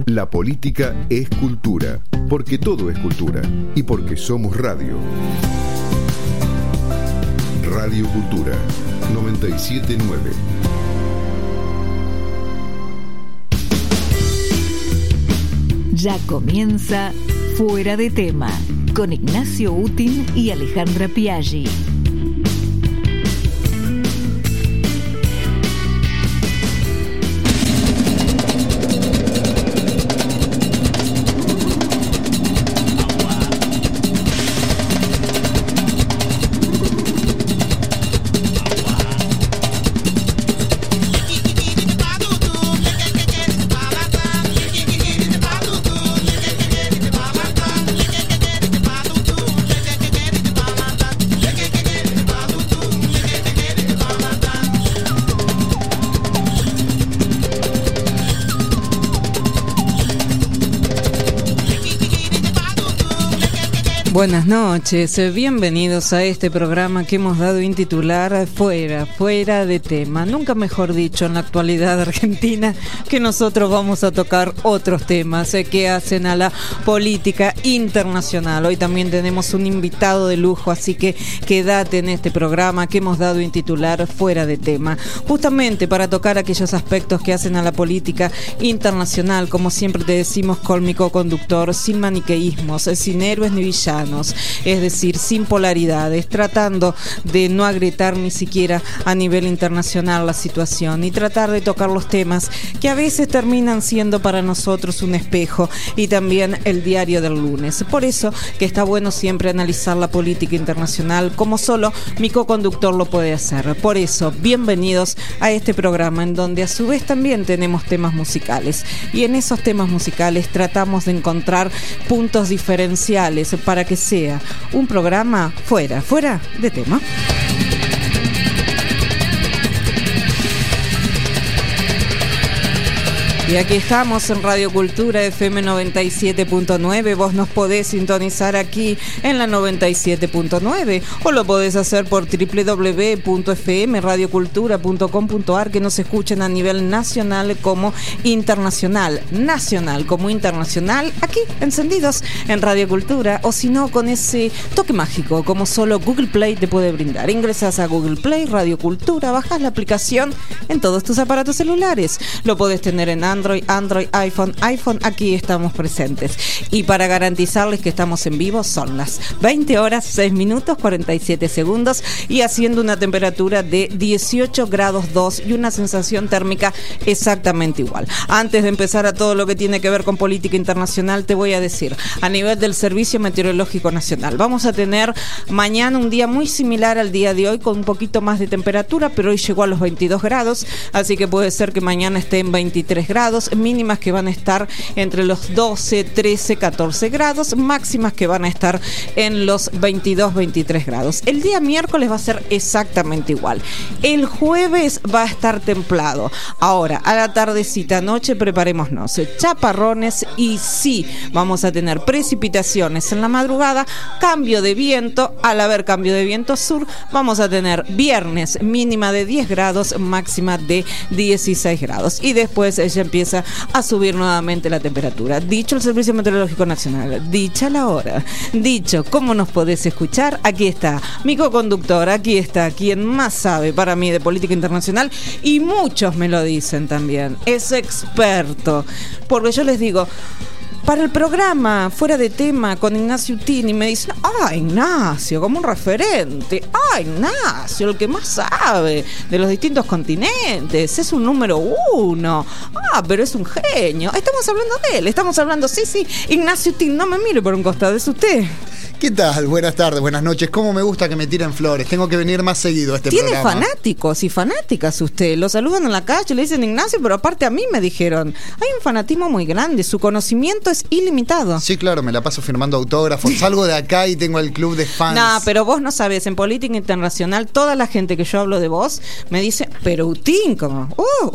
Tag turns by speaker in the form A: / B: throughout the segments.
A: La política es cultura, porque todo es cultura y porque somos radio. Radio Cultura 97.9.
B: Ya comienza Fuera de Tema, con Ignacio Utin y Alejandra Piaggi.
C: Buenas noches, bienvenidos a este programa que hemos dado en titular Fuera de Tema. Nunca mejor dicho en la actualidad argentina que nosotros vamos a tocar otros temas que hacen a la política internacional. Hoy también tenemos un invitado de lujo, así que quédate en este programa que hemos dado en titular Fuera de Tema. Justamente para tocar aquellos aspectos que hacen a la política internacional, como siempre te decimos con mi co-conductor, sin maniqueísmos, sin héroes ni villanos. Es decir, sin polaridades, tratando de no agrietar ni siquiera a nivel internacional la situación y tratar de tocar los temas que a veces terminan siendo para nosotros un espejo y también el diario del lunes. Por eso que está bueno siempre analizar la política internacional como solo mi co-conductor lo puede hacer. Por eso, bienvenidos a este programa en donde a su vez también tenemos temas musicales y en esos temas musicales tratamos de encontrar puntos diferenciales para que sea un programa fuera de tema. Y aquí estamos en Radio Cultura FM 97.9. Vos nos podés sintonizar aquí en la 97.9 o lo podés hacer por www.fmradiocultura.com.ar, que nos escuchen a nivel nacional como internacional. Nacional como internacional, aquí encendidos en Radio Cultura, o si no con ese toque mágico como solo Google Play te puede brindar. Ingresas a Google Play, Radio Cultura, bajás la aplicación en todos tus aparatos celulares. Lo podés tener en Android, iPhone, aquí estamos presentes. Y para garantizarles que estamos en vivo, son las 20 horas, 6 minutos, 47 segundos y haciendo una temperatura de 18 grados 2 y una sensación térmica exactamente igual. Antes de empezar a todo lo que tiene que ver con política internacional, te voy a decir, a nivel del Servicio Meteorológico Nacional, vamos a tener mañana un día muy similar al día de hoy, con un poquito más de temperatura, pero hoy llegó a los 22 grados, así que puede ser que mañana esté en 23 grados, mínimas que van a estar entre los 12, 13, 14 grados, máximas que van a estar en los 22, 23 grados. El día miércoles va a ser exactamente igual. El jueves va a estar templado. Ahora, a la tardecita, noche, preparémonos. Chaparrones y sí, vamos a tener precipitaciones en la madrugada, cambio de viento. Al haber cambio de viento sur, vamos a tener viernes mínima de 10 grados, máxima de 16 grados. Y después ya empieza a subir nuevamente la temperatura. Dicho el Servicio Meteorológico Nacional, dicha la hora, dicho cómo nos podés escuchar, aquí está mi co-conductor, aquí está quien más sabe para mí de política internacional y muchos me lo dicen también, es experto, porque yo les digo, para el programa Fuera de Tema con Ignacio Tini, me dicen, Ignacio, como un referente, Ignacio, el que más sabe de los distintos continentes, es un número uno, pero es un genio. Estamos hablando de él, estamos hablando, sí, Ignacio Tini, no me mire por un costado, es usted.
D: ¿Qué tal? Buenas tardes, buenas noches. ¿Cómo me gusta que me tiren flores? Tengo que venir más seguido a este programa.
C: Tiene fanáticos y fanáticas usted. Lo saludan en la calle, le dicen Ignacio, pero aparte a mí me dijeron. Hay un fanatismo muy grande, su conocimiento es ilimitado.
D: Sí, claro, me la paso firmando autógrafos. Salgo de acá y tengo el club de fans.
C: No, pero vos no sabés, en política internacional, toda la gente que yo hablo de vos me dice, pero Utin, como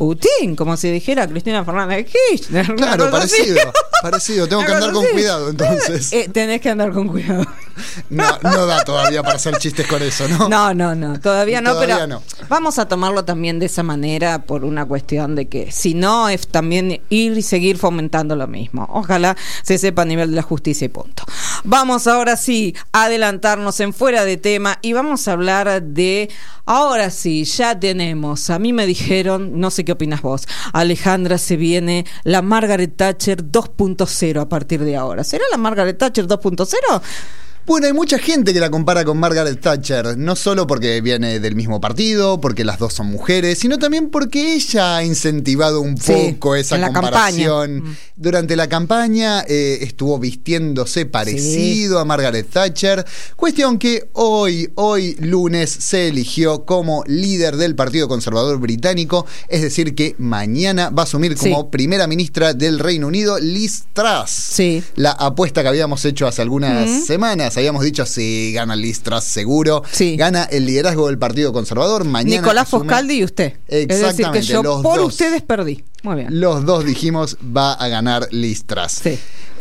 C: si dijera Cristina Fernández de Kirchner.
D: Claro, parecido. Tengo que andar con cuidado, entonces.
C: Tenés que andar con cuidado.
D: No da todavía para hacer chistes con eso, ¿no?
C: No, todavía no,
D: Todavía
C: pero
D: no.
C: vamos a tomarlo también de esa manera por una cuestión de que si no es también ir y seguir fomentando lo mismo. Ojalá se sepa a nivel de la justicia y punto. Vamos ahora sí a adelantarnos en Fuera de Tema y vamos a hablar de, ahora sí, ya tenemos, a mí me dijeron, no sé qué opinas vos, Alejandra, se viene la Margaret Thatcher 2.0 a partir de ahora. ¿Será la Margaret Thatcher 2.0?
D: Bueno, hay mucha gente que la compara con Margaret Thatcher, no solo porque viene del mismo partido, porque las dos son mujeres, sino también porque ella ha incentivado un poco esa comparación.
C: Campaña.
D: Durante la campaña estuvo vistiéndose parecido a Margaret Thatcher, cuestión que hoy lunes se eligió como líder del Partido Conservador Británico, es decir que mañana va a asumir como primera ministra del Reino Unido Liz Truss.
C: Sí.
D: La apuesta que habíamos hecho hace algunas semanas. Habíamos dicho, sí, gana Liz Truss seguro.
C: Sí.
D: Gana el liderazgo del Partido Conservador. Mañana
C: Nicolás
D: asume...
C: Foscaldi y usted.
D: Exactamente.
C: Es decir, que yo
D: los
C: por
D: dos.
C: ustedes perdí. Muy bien.
D: Los dos dijimos, va a ganar Liz Truss.
C: Sí.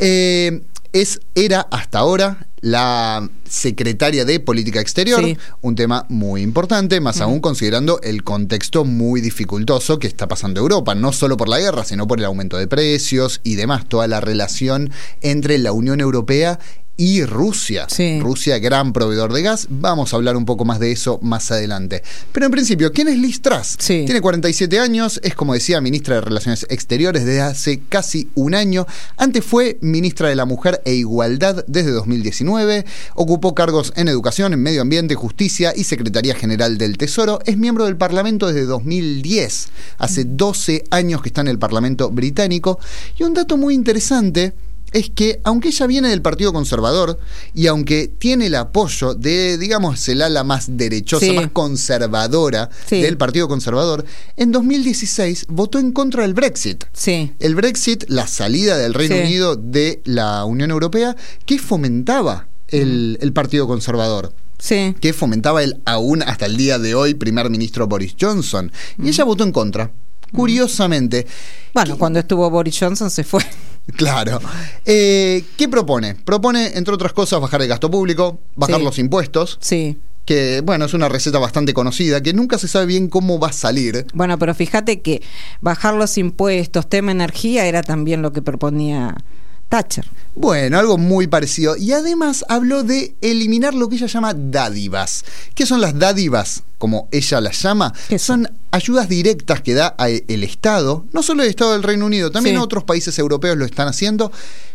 D: Era hasta ahora la secretaria de Política Exterior,
C: Sí.
D: un tema muy importante, más aún considerando el contexto muy dificultoso que está pasando Europa, no solo por la guerra, sino por el aumento de precios y demás, toda la relación entre la Unión Europea y Rusia.
C: Sí.
D: Rusia, gran proveedor de gas. Vamos a hablar un poco más de eso más adelante. Pero en principio, ¿quién es Liz Truss?
C: Sí.
D: Tiene 47 años, es, como decía, ministra de Relaciones Exteriores desde hace casi un año. Antes fue ministra de la Mujer e Igualdad desde 2019. Ocupó cargos en Educación, en Medio Ambiente, Justicia y Secretaría General del Tesoro. Es miembro del Parlamento desde 2010. Hace 12 años que está en el Parlamento británico. Y un dato muy interesante es que, aunque ella viene del Partido Conservador y aunque tiene el apoyo de, digamos, el ala más derechosa, más conservadora del Partido Conservador, en 2016 votó en contra del Brexit.
C: Sí.
D: El Brexit, la salida del Reino Unido de la Unión Europea, que fomentaba el Partido Conservador.
C: Sí.
D: Que fomentaba aún hasta el día de hoy primer ministro Boris Johnson. Y ella votó en contra. Curiosamente.
C: Bueno, cuando estuvo Boris Johnson se fue.
D: Claro. ¿Qué propone? Propone, entre otras cosas, bajar el gasto público, bajar los impuestos.
C: Sí.
D: Que, bueno, es una receta bastante conocida, que nunca se sabe bien cómo va a salir.
C: Bueno, pero fíjate que bajar los impuestos, tema energía, era también lo que proponía Thatcher.
D: Bueno, algo muy parecido. Y además habló de eliminar lo que ella llama dádivas. ¿Qué son las dádivas? Como ella las llama, son ayudas directas que da el Estado, no solo el Estado del Reino Unido, también otros países europeos lo están haciendo.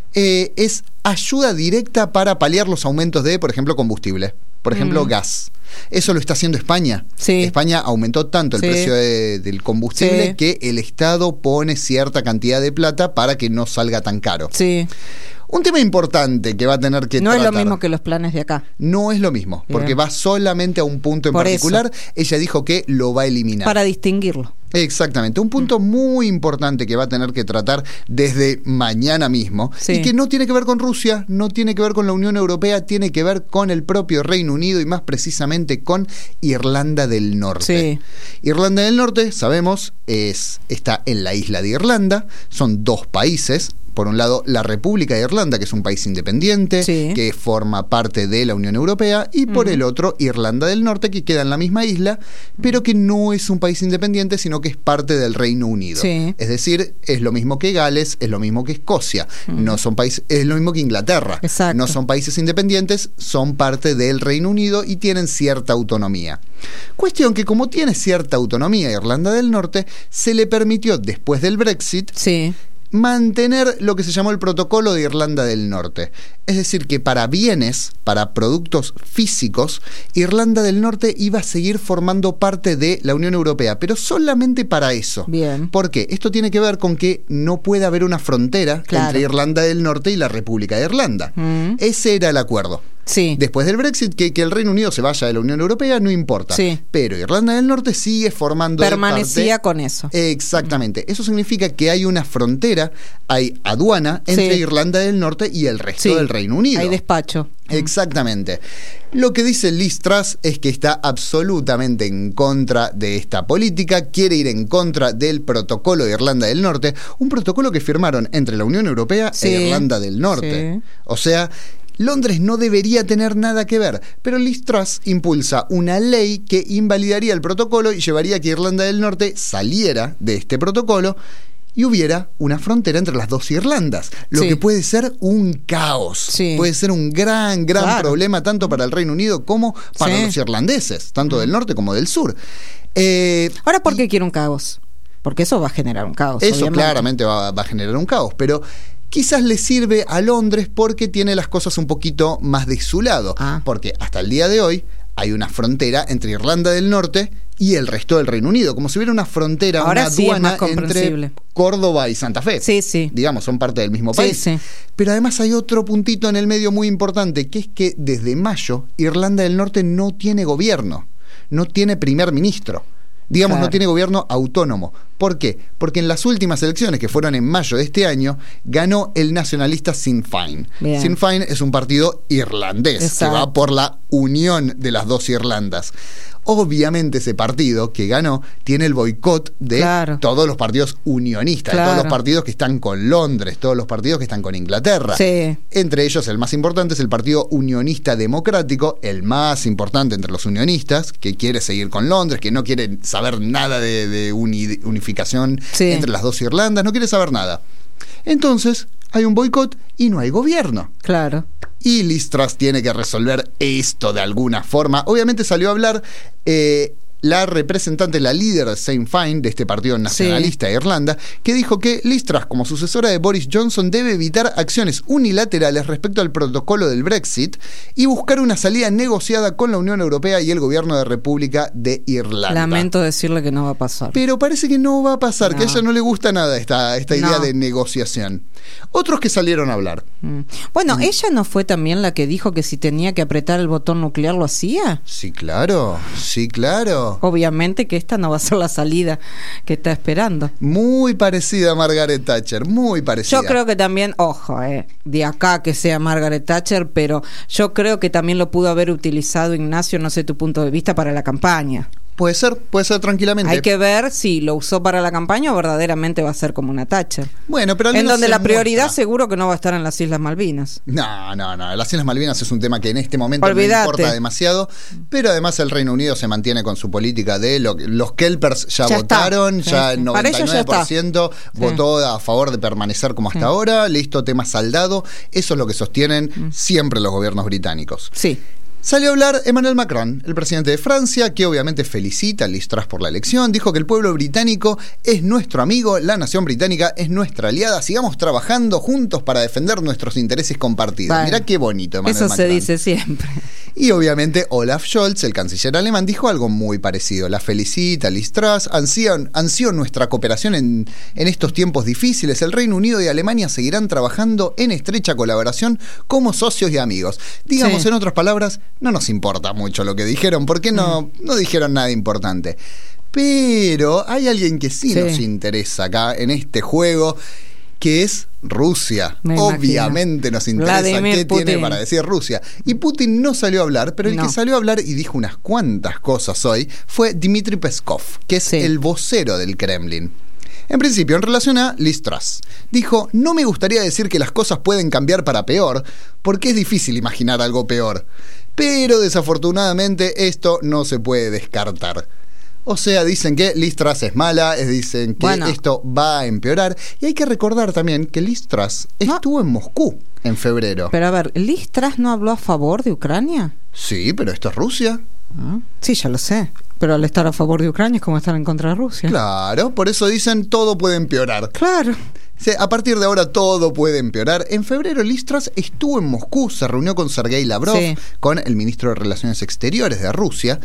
D: Es ayuda directa para paliar los aumentos de, por ejemplo, combustible. Por ejemplo, gas. Eso lo está haciendo España. Sí. España aumentó tanto el precio del combustible que el Estado pone cierta cantidad de plata para que no salga tan caro.
C: Sí.
D: Un tema importante que va a tener que
C: no
D: tratar.
C: Es lo mismo que los planes de acá.
D: No es lo mismo, porque va solamente a un punto en particular. Ella dijo que lo va a eliminar.
C: Para distinguirlo.
D: Exactamente, un punto muy importante que va a tener que tratar desde mañana mismo y que no tiene que ver con Rusia, no tiene que ver con la Unión Europea, tiene que ver con el propio Reino Unido y más precisamente con Irlanda del Norte. Sí. Irlanda del Norte, sabemos, está en la isla de Irlanda, son dos países. Por un lado, la República de Irlanda, que es un país independiente, que forma parte de la Unión Europea, y por el otro, Irlanda del Norte, que queda en la misma isla, pero que no es un país independiente, sino que es parte del Reino Unido. Sí. Es decir, es lo mismo que Gales, es lo mismo que Escocia, no son países, es lo mismo que Inglaterra. Exacto. No son países independientes, son parte del Reino Unido y tienen cierta autonomía. Cuestión que, como tiene cierta autonomía Irlanda del Norte, se le permitió, después del Brexit, mantener lo que se llamó el Protocolo de Irlanda del Norte. Es decir, que para bienes, para productos físicos, Irlanda del Norte iba a seguir formando parte de la Unión Europea, pero solamente para eso.
C: Bien.
D: ¿Por qué? Esto tiene que ver con que no puede haber una frontera entre Irlanda del Norte y la República de Irlanda. Ese era el acuerdo.
C: Sí.
D: Después del Brexit, que el Reino Unido se vaya de la Unión Europea no importa. Sí. Pero Irlanda del Norte sigue formando
C: permanecía con eso.
D: Exactamente. Eso significa que hay una frontera, hay aduana entre Irlanda del Norte y el resto del Reino Unido.
C: Hay despacho.
D: Exactamente. Lo que dice Liz Truss es que está absolutamente en contra de esta política, quiere ir en contra del protocolo de Irlanda del Norte, un protocolo que firmaron entre la Unión Europea e Irlanda del Norte. O sea, Londres no debería tener nada que ver, pero Liz Truss impulsa una ley que invalidaría el protocolo y llevaría a que Irlanda del Norte saliera de este protocolo y hubiera una frontera entre las dos Irlandas, lo que puede ser un caos, puede ser un gran problema tanto para el Reino Unido como para los irlandeses, tanto del norte como del sur.
C: Ahora, ¿por qué quiere un caos? Porque eso va a generar un caos.
D: Eso
C: obviamente.
D: Claramente va a generar un caos, pero quizás le sirve a Londres porque tiene las cosas un poquito más de su lado, porque hasta el día de hoy hay una frontera entre Irlanda del Norte y el resto del Reino Unido, como si hubiera una frontera, una aduana entre Córdoba y Santa Fe.
C: Sí.
D: Digamos, son parte del mismo país.
C: Sí.
D: Pero además hay otro puntito en el medio muy importante, que es que desde mayo Irlanda del Norte no tiene gobierno, no tiene primer ministro. Digamos, no tiene gobierno autónomo. ¿Por qué? Porque en las últimas elecciones, que fueron en mayo de este año, ganó el nacionalista Sinn Féin. Bien. Sinn Féin es un partido irlandés que va por la unión de las dos Irlandas. Obviamente ese partido que ganó tiene el boicot de todos los partidos unionistas, de todos los partidos que están con Londres, todos los partidos que están con Inglaterra. Entre ellos el más importante es el Partido Unionista Democrático, el más importante entre los unionistas, que quiere seguir con Londres, que no quiere saber nada de unificación entre las dos Irlandas, no quiere saber nada. Entonces hay un boicot y no hay gobierno. Y Liz Truss tiene que resolver esto de alguna forma. Obviamente salió a hablar la representante, la líder de Sinn Féin, de este partido nacionalista de Irlanda, que dijo que Liz Truss, como sucesora de Boris Johnson, debe evitar acciones unilaterales respecto al protocolo del Brexit y buscar una salida negociada con la Unión Europea y el gobierno de República de Irlanda.
C: Lamento decirle que no va a pasar.
D: Pero parece que no va a pasar, que a ella no le gusta nada esta idea de negociación. Otros que salieron a hablar.
C: Bueno, ¿ella no fue también la que dijo que si tenía que apretar el botón nuclear lo hacía?
D: Sí, claro.
C: Obviamente que esta no va a ser la salida que está esperando.
D: Muy parecida a Margaret Thatcher, muy parecida.
C: Yo creo que también, ojo, de acá que sea Margaret Thatcher, pero yo creo que también lo pudo haber utilizado Ignacio, no sé tu punto de vista, para la campaña.
D: Puede ser tranquilamente.
C: Hay que ver si lo usó para la campaña o verdaderamente va a ser como una Thatcher.
D: Bueno, pero al menos
C: en donde la prioridad seguro que no va a estar en las Islas Malvinas.
D: No. Las Islas Malvinas es un tema que en este momento no importa demasiado, pero además el Reino Unido se mantiene con su política de los Kelpers ya votaron, ya el 99% votó a favor de permanecer como hasta ahora, listo, tema saldado. Eso es lo que sostienen siempre los gobiernos británicos. Salió a hablar Emmanuel Macron, el presidente de Francia, que obviamente felicita a Liz Truss por la elección. Dijo que el pueblo británico es nuestro amigo, la nación británica es nuestra aliada. Sigamos trabajando juntos para defender nuestros intereses compartidos. Mirá qué bonito, Emmanuel Macron.
C: Eso se dice siempre.
D: Y obviamente Olaf Scholz, el canciller alemán, dijo algo muy parecido. La felicita, Liz Truss, ansío nuestra cooperación en estos tiempos difíciles. El Reino Unido y Alemania seguirán trabajando en estrecha colaboración como socios y amigos. Digamos, en otras palabras, no nos importa mucho lo que dijeron, porque no dijeron nada importante. Pero hay alguien que sí nos interesa acá en este juego, que es Rusia. Obviamente nos interesa qué tiene para decir Rusia. Y Putin no salió a hablar, pero el que salió a hablar y dijo unas cuantas cosas hoy fue Dmitry Peskov, que es el vocero del Kremlin. En principio, en relación a Liz Truss, dijo: no me gustaría decir que las cosas pueden cambiar para peor, porque es difícil imaginar algo peor. Pero desafortunadamente esto no se puede descartar. O sea, dicen que Liz Truss es mala, dicen que esto va a empeorar. Y hay que recordar también que Liz Truss estuvo en Moscú en febrero.
C: Pero a ver, ¿Liz Truss no habló a favor de Ucrania?
D: Sí, pero esto es Rusia.
C: Sí, ya lo sé. Pero al estar a favor de Ucrania es como estar en contra de Rusia.
D: Claro, por eso dicen todo puede empeorar.
C: Claro.
D: A partir de ahora todo puede empeorar. En febrero Liz Truss estuvo en Moscú, se reunió con Sergei Lavrov, con el ministro de Relaciones Exteriores de Rusia.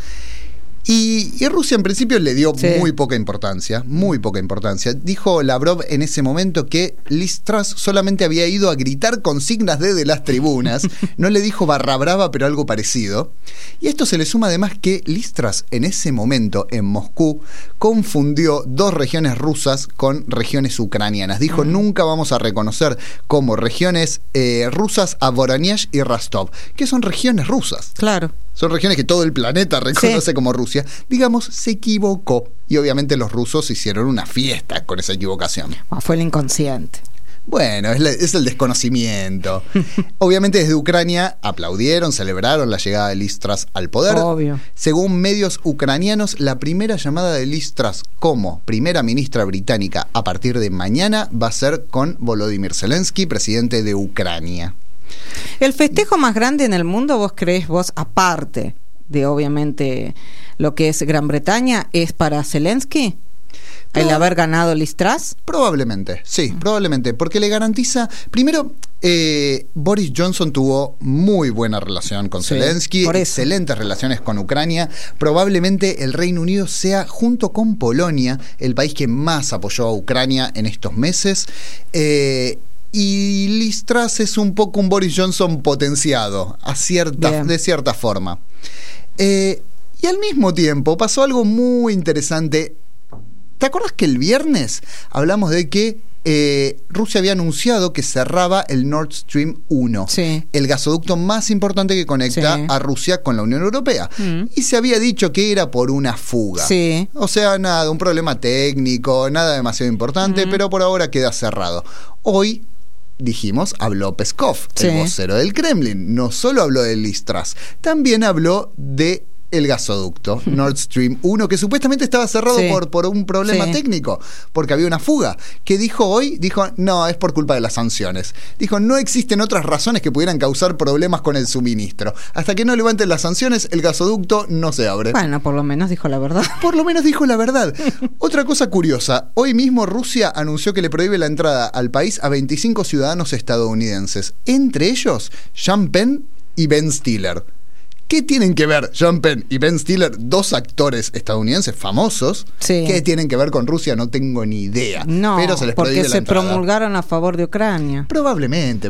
D: Y Rusia en principio le dio muy poca importancia. Dijo Lavrov en ese momento que Liz Truss solamente había ido a gritar consignas desde las tribunas. No le dijo barra brava, pero algo parecido. Y a esto se le suma además que Liz Truss en ese momento en Moscú confundió dos regiones rusas con regiones ucranianas. Dijo: nunca vamos a reconocer como regiones rusas a Voronezh y Rostov, que son regiones rusas.
C: Claro.
D: Son regiones que todo el planeta reconoce como Rusia. Digamos, se equivocó. Y obviamente los rusos hicieron una fiesta con esa equivocación.
C: Fue el inconsciente.
D: Bueno, es el desconocimiento. Obviamente desde Ucrania aplaudieron, celebraron la llegada de Liz Truss al poder.
C: Obvio.
D: Según medios ucranianos, la primera llamada de Liz Truss como primera ministra británica a partir de mañana va a ser con Volodymyr Zelensky, presidente de Ucrania.
C: El festejo más grande en el mundo, ¿vos creés aparte de obviamente lo que es Gran Bretaña, es para Zelensky? ¿El haber ganado Liz Truss?
D: Probablemente, sí, probablemente, porque le garantiza, primero, Boris Johnson tuvo muy buena relación con Zelensky, excelentes relaciones con Ucrania. Probablemente el Reino Unido sea, junto con Polonia, el país que más apoyó a Ucrania en estos meses. Y Liz Truss es un poco un Boris Johnson potenciado, de cierta forma. Y al mismo tiempo pasó algo muy interesante. ¿Te acuerdas que el viernes hablamos de que Rusia había anunciado que cerraba el Nord Stream 1, el gasoducto más importante que conecta a Rusia con la Unión Europea? Y se había dicho que era por una fuga. O sea, nada, un problema técnico, nada demasiado importante, pero por ahora queda cerrado. Hoy, dijimos, habló Peskov, el vocero del Kremlin. No solo habló de Liz Truss, también habló de el gasoducto Nord Stream 1, que supuestamente estaba cerrado por un problema técnico, porque había una fuga, que dijo, no, es por culpa de las sanciones. Dijo, no existen otras razones que pudieran causar problemas con el suministro. Hasta que no levanten las sanciones, el gasoducto no se abre.
C: Bueno, por lo menos dijo la verdad.
D: Por lo menos dijo la verdad. Otra cosa curiosa, hoy mismo Rusia anunció que le prohíbe la entrada al país a 25 ciudadanos estadounidenses, entre ellos Sean Penn y Ben Stiller. ¿Qué tienen que ver Sean Penn y Ben Stiller, dos actores estadounidenses famosos? ¿Qué tienen que ver con Rusia? No tengo ni idea.
C: No,
D: pero se les
C: porque
D: prohíbe
C: se promulgaron a favor de Ucrania.
D: Probablemente,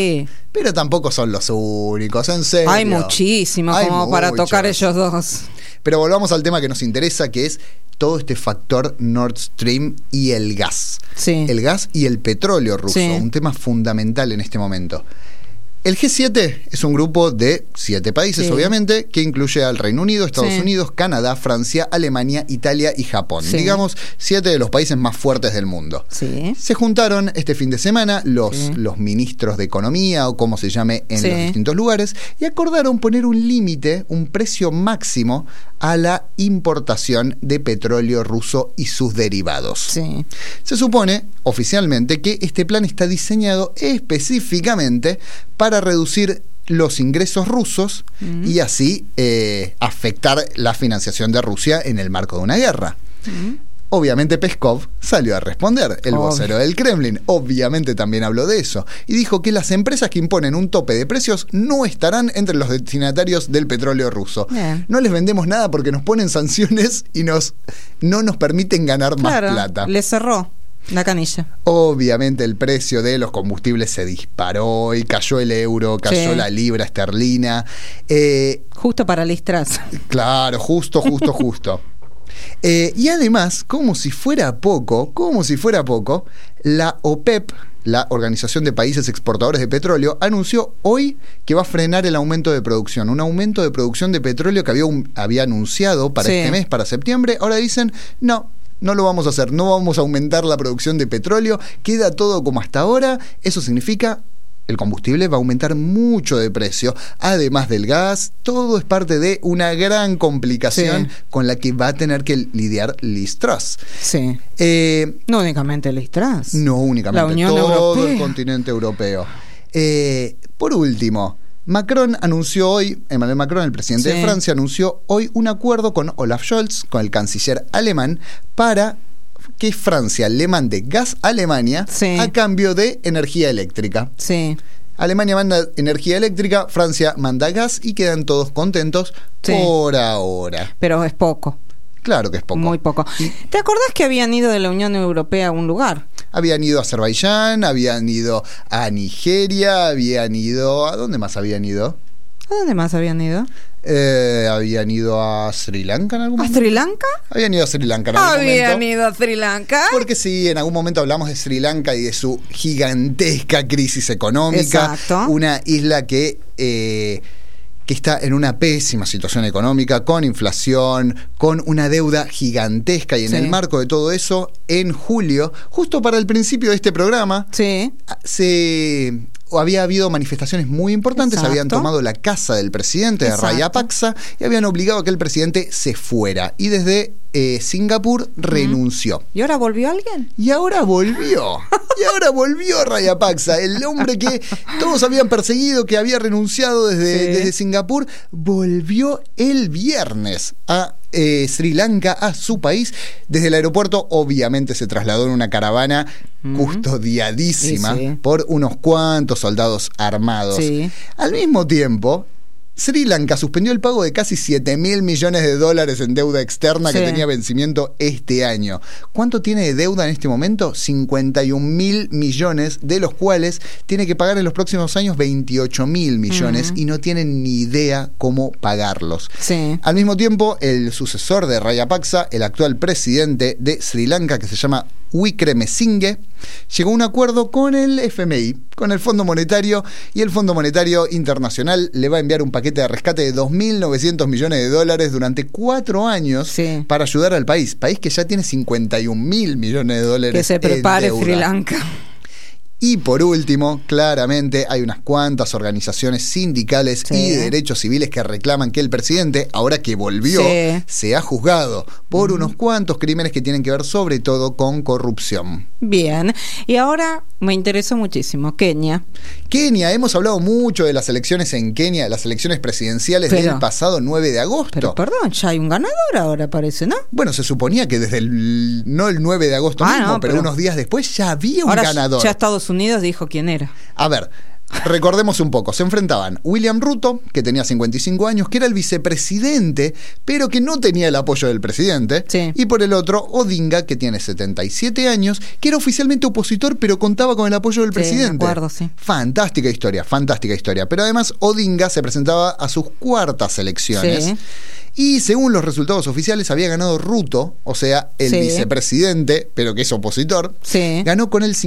D: pero tampoco son los únicos, en serio.
C: Hay muchísimos para tocar ellos dos.
D: Pero volvamos al tema que nos interesa, que es todo este factor Nord Stream y el gas. El gas y el petróleo ruso, un tema fundamental en este momento. El G7 es un grupo de 7 países, obviamente, que incluye al Reino Unido, Estados Unidos, Canadá, Francia, Alemania, Italia y Japón. Digamos, 7 de los países más fuertes del mundo. Se juntaron este fin de semana los ministros de Economía, o como se llame en los distintos lugares, y acordaron poner un límite, un precio máximo a la importación de petróleo ruso y sus derivados. Se supone, oficialmente, que este plan está diseñado específicamente para reducir los ingresos rusos y así afectar la financiación de Rusia en el marco de una guerra. Obviamente Peskov salió a responder, el vocero del Kremlin, obviamente también habló de eso, y dijo que las empresas que imponen un tope de precios no estarán entre los destinatarios del petróleo ruso. No les vendemos nada porque nos ponen sanciones y no nos permiten ganar más plata.
C: Le cerró la canilla.
D: Obviamente el precio de los combustibles se disparó y cayó el euro, cayó la libra esterlina.
C: Justo para Liz Truss.
D: Claro, justo. Y además, como si fuera poco, la OPEP, la Organización de Países Exportadores de Petróleo, anunció hoy que va a frenar el aumento de producción. Un aumento de producción de petróleo que había anunciado para este mes, para septiembre. Ahora dicen, no lo vamos a hacer, no vamos a aumentar la producción de petróleo, queda todo como hasta ahora. Eso significa el combustible va a aumentar mucho de precio, además del gas. Todo es parte de una gran complicación con la que va a tener que lidiar Liz Truss.
C: No únicamente Liz Truss.
D: No únicamente,
C: la Unión
D: todo
C: Europea.
D: El continente europeo. Por último, Emmanuel Macron, el presidente de Francia, anunció hoy un acuerdo con Olaf Scholz, con el canciller alemán, para que Francia le mande gas a Alemania a cambio de energía eléctrica. Alemania manda energía eléctrica, Francia manda gas y quedan todos contentos por ahora.
C: Pero es poco.
D: Claro que es poco.
C: Muy poco. ¿Te acordás que habían ido de la Unión Europea a un lugar?
D: Habían ido a Azerbaiyán, habían ido a Nigeria, habían ido... ¿A dónde más habían ido?
C: ¿A dónde más habían ido?
D: Habían ido a Sri Lanka en algún momento.
C: ¿A Sri Lanka?
D: Habían ido a Sri Lanka en algún momento.
C: ¿Habían ido a Sri Lanka?
D: Porque sí, en algún momento hablamos de Sri Lanka y de su gigantesca crisis económica.
C: Exacto.
D: Una isla que que está en una pésima situación económica, con inflación, con una deuda gigantesca, y en el marco de todo eso, en julio, justo para el principio de este programa, había habido manifestaciones muy importantes. Exacto. Habían tomado la casa del presidente de Rajapaksa y habían obligado a que el presidente se fuera, y desde Singapur renunció.
C: ¿Y ahora volvió alguien?
D: Y ahora volvió Rajapaksa, el hombre que todos habían perseguido, que había renunciado desde Singapur, volvió el viernes a Sri Lanka, a su país. Desde el aeropuerto obviamente se trasladó en una caravana custodiadísima por unos cuantos soldados armados. Al mismo tiempo, Sri Lanka suspendió el pago de casi $7.000 millones en deuda externa que tenía vencimiento este año. ¿Cuánto tiene de deuda en este momento? 51.000 millones, de los cuales tiene que pagar en los próximos años 28.000 millones y no tienen ni idea cómo pagarlos. Al mismo tiempo, el sucesor de Rajapaksa, el actual presidente de Sri Lanka, que se llama Wickremesinghe, llegó a un acuerdo con el FMI, con el Fondo Monetario, y el Fondo Monetario Internacional le va a enviar un paquete de rescate de $2.900 millones durante 4 años para ayudar al país que ya tiene $51.000 millones.
C: Que se prepare Sri Lanka.
D: Y por último, claramente hay unas cuantas organizaciones sindicales y de derechos civiles que reclaman que el presidente, ahora que volvió, sea juzgado por unos cuantos crímenes que tienen que ver sobre todo con corrupción.
C: Bien, y ahora me interesó muchísimo, Kenia,
D: hemos hablado mucho de las elecciones en Kenia, las elecciones presidenciales del pasado 9 de agosto.
C: Pero perdón, ya hay un ganador ahora, parece, ¿no?
D: Bueno, se suponía que desde no el 9 de agosto mismo, pero unos días después ya había un ganador.
C: Ya Estados Unidos dijo quién era.
D: A ver, recordemos un poco. Se enfrentaban William Ruto, que tenía 55 años, que era el vicepresidente, pero que no tenía el apoyo del presidente. Y por el otro, Odinga, que tiene 77 años, que era oficialmente opositor, pero contaba con el apoyo del presidente.
C: Me acuerdo,
D: Fantástica historia. Pero además, Odinga se presentaba a sus 4th elecciones. Y según los resultados oficiales había ganado Ruto, o sea, el vicepresidente, pero que es opositor, ganó con el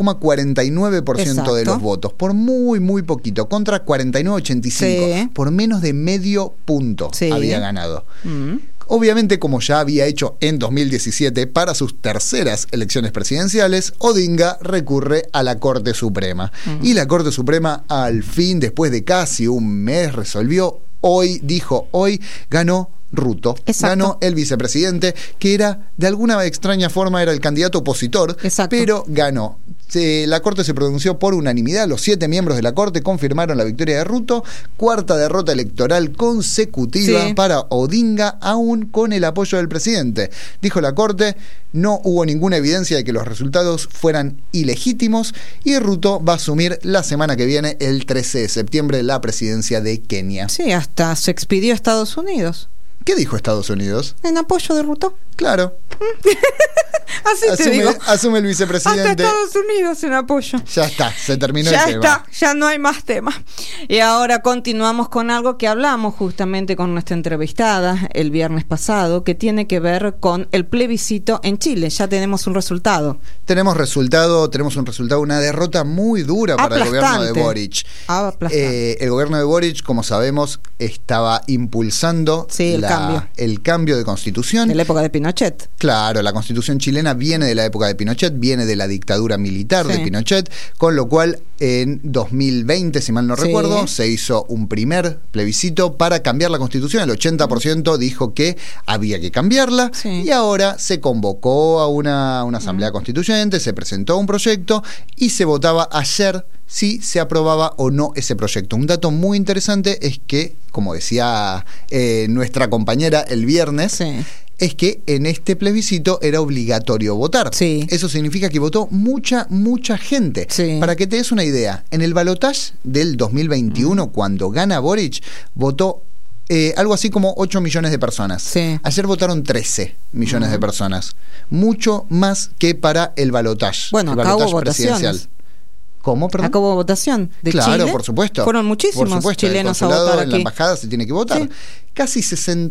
D: 50,49% de los votos, por muy poquito, contra 49,85%, por menos de medio punto había ganado. Obviamente, como ya había hecho en 2017 para sus terceras elecciones presidenciales, Odinga recurre a la Corte Suprema. Y la Corte Suprema, al fin, después de casi un mes, resolvió. Hoy ganó Ruto. Ganó el vicepresidente, que era, de alguna extraña forma, era el candidato opositor, pero ganó. La Corte se pronunció por unanimidad. Los 7 miembros de la Corte confirmaron la victoria de Ruto, 4ª derrota electoral consecutiva para Odinga, aún con el apoyo del presidente. Dijo la Corte, no hubo ninguna evidencia de que los resultados fueran ilegítimos, y Ruto va a asumir la semana que viene, el 13 de septiembre, la presidencia de Kenia.
C: Sí, hasta se expidió a Estados Unidos.
D: ¿Qué dijo Estados Unidos?
C: En apoyo de Ruto.
D: Claro.
C: Así te digo.
D: Asume el vicepresidente.
C: Hasta Estados Unidos en apoyo.
D: Ya está, se terminó el tema.
C: Ya no hay más tema. Y ahora continuamos con algo que hablamos justamente con nuestra entrevistada el viernes pasado, que tiene que ver con el plebiscito en Chile. Ya tenemos un resultado. Tenemos un resultado, una derrota muy dura para el gobierno de Boric.
D: El gobierno de Boric, como sabemos, estaba impulsando el cambio de constitución.
C: De la época de Pinochet.
D: Claro, la constitución chilena viene de la época de Pinochet, viene de la dictadura militar de Pinochet, con lo cual en 2020, si mal no recuerdo, se hizo un primer plebiscito para cambiar la constitución. El 80% dijo que había que cambiarla, y ahora se convocó a una asamblea constituyente, se presentó un proyecto y se votaba ayer si se aprobaba o no ese proyecto. Un dato muy interesante es que, como decía nuestra compañera el viernes, es que en este plebiscito era obligatorio votar. Eso significa que votó mucha gente. Para que te des una idea, en el balotaje del 2021, cuando gana Boric, votó algo así como 8 millones de personas. Ayer votaron 13 millones de personas. Mucho más que para el balotaje.
C: Bueno, acá hubo votaciones.
D: ¿Cómo, perdón?
C: Acá hubo votación de Chile.
D: Claro, por supuesto.
C: Fueron muchísimos chilenos a votar aquí.
D: En la embajada se tiene que votar. Casi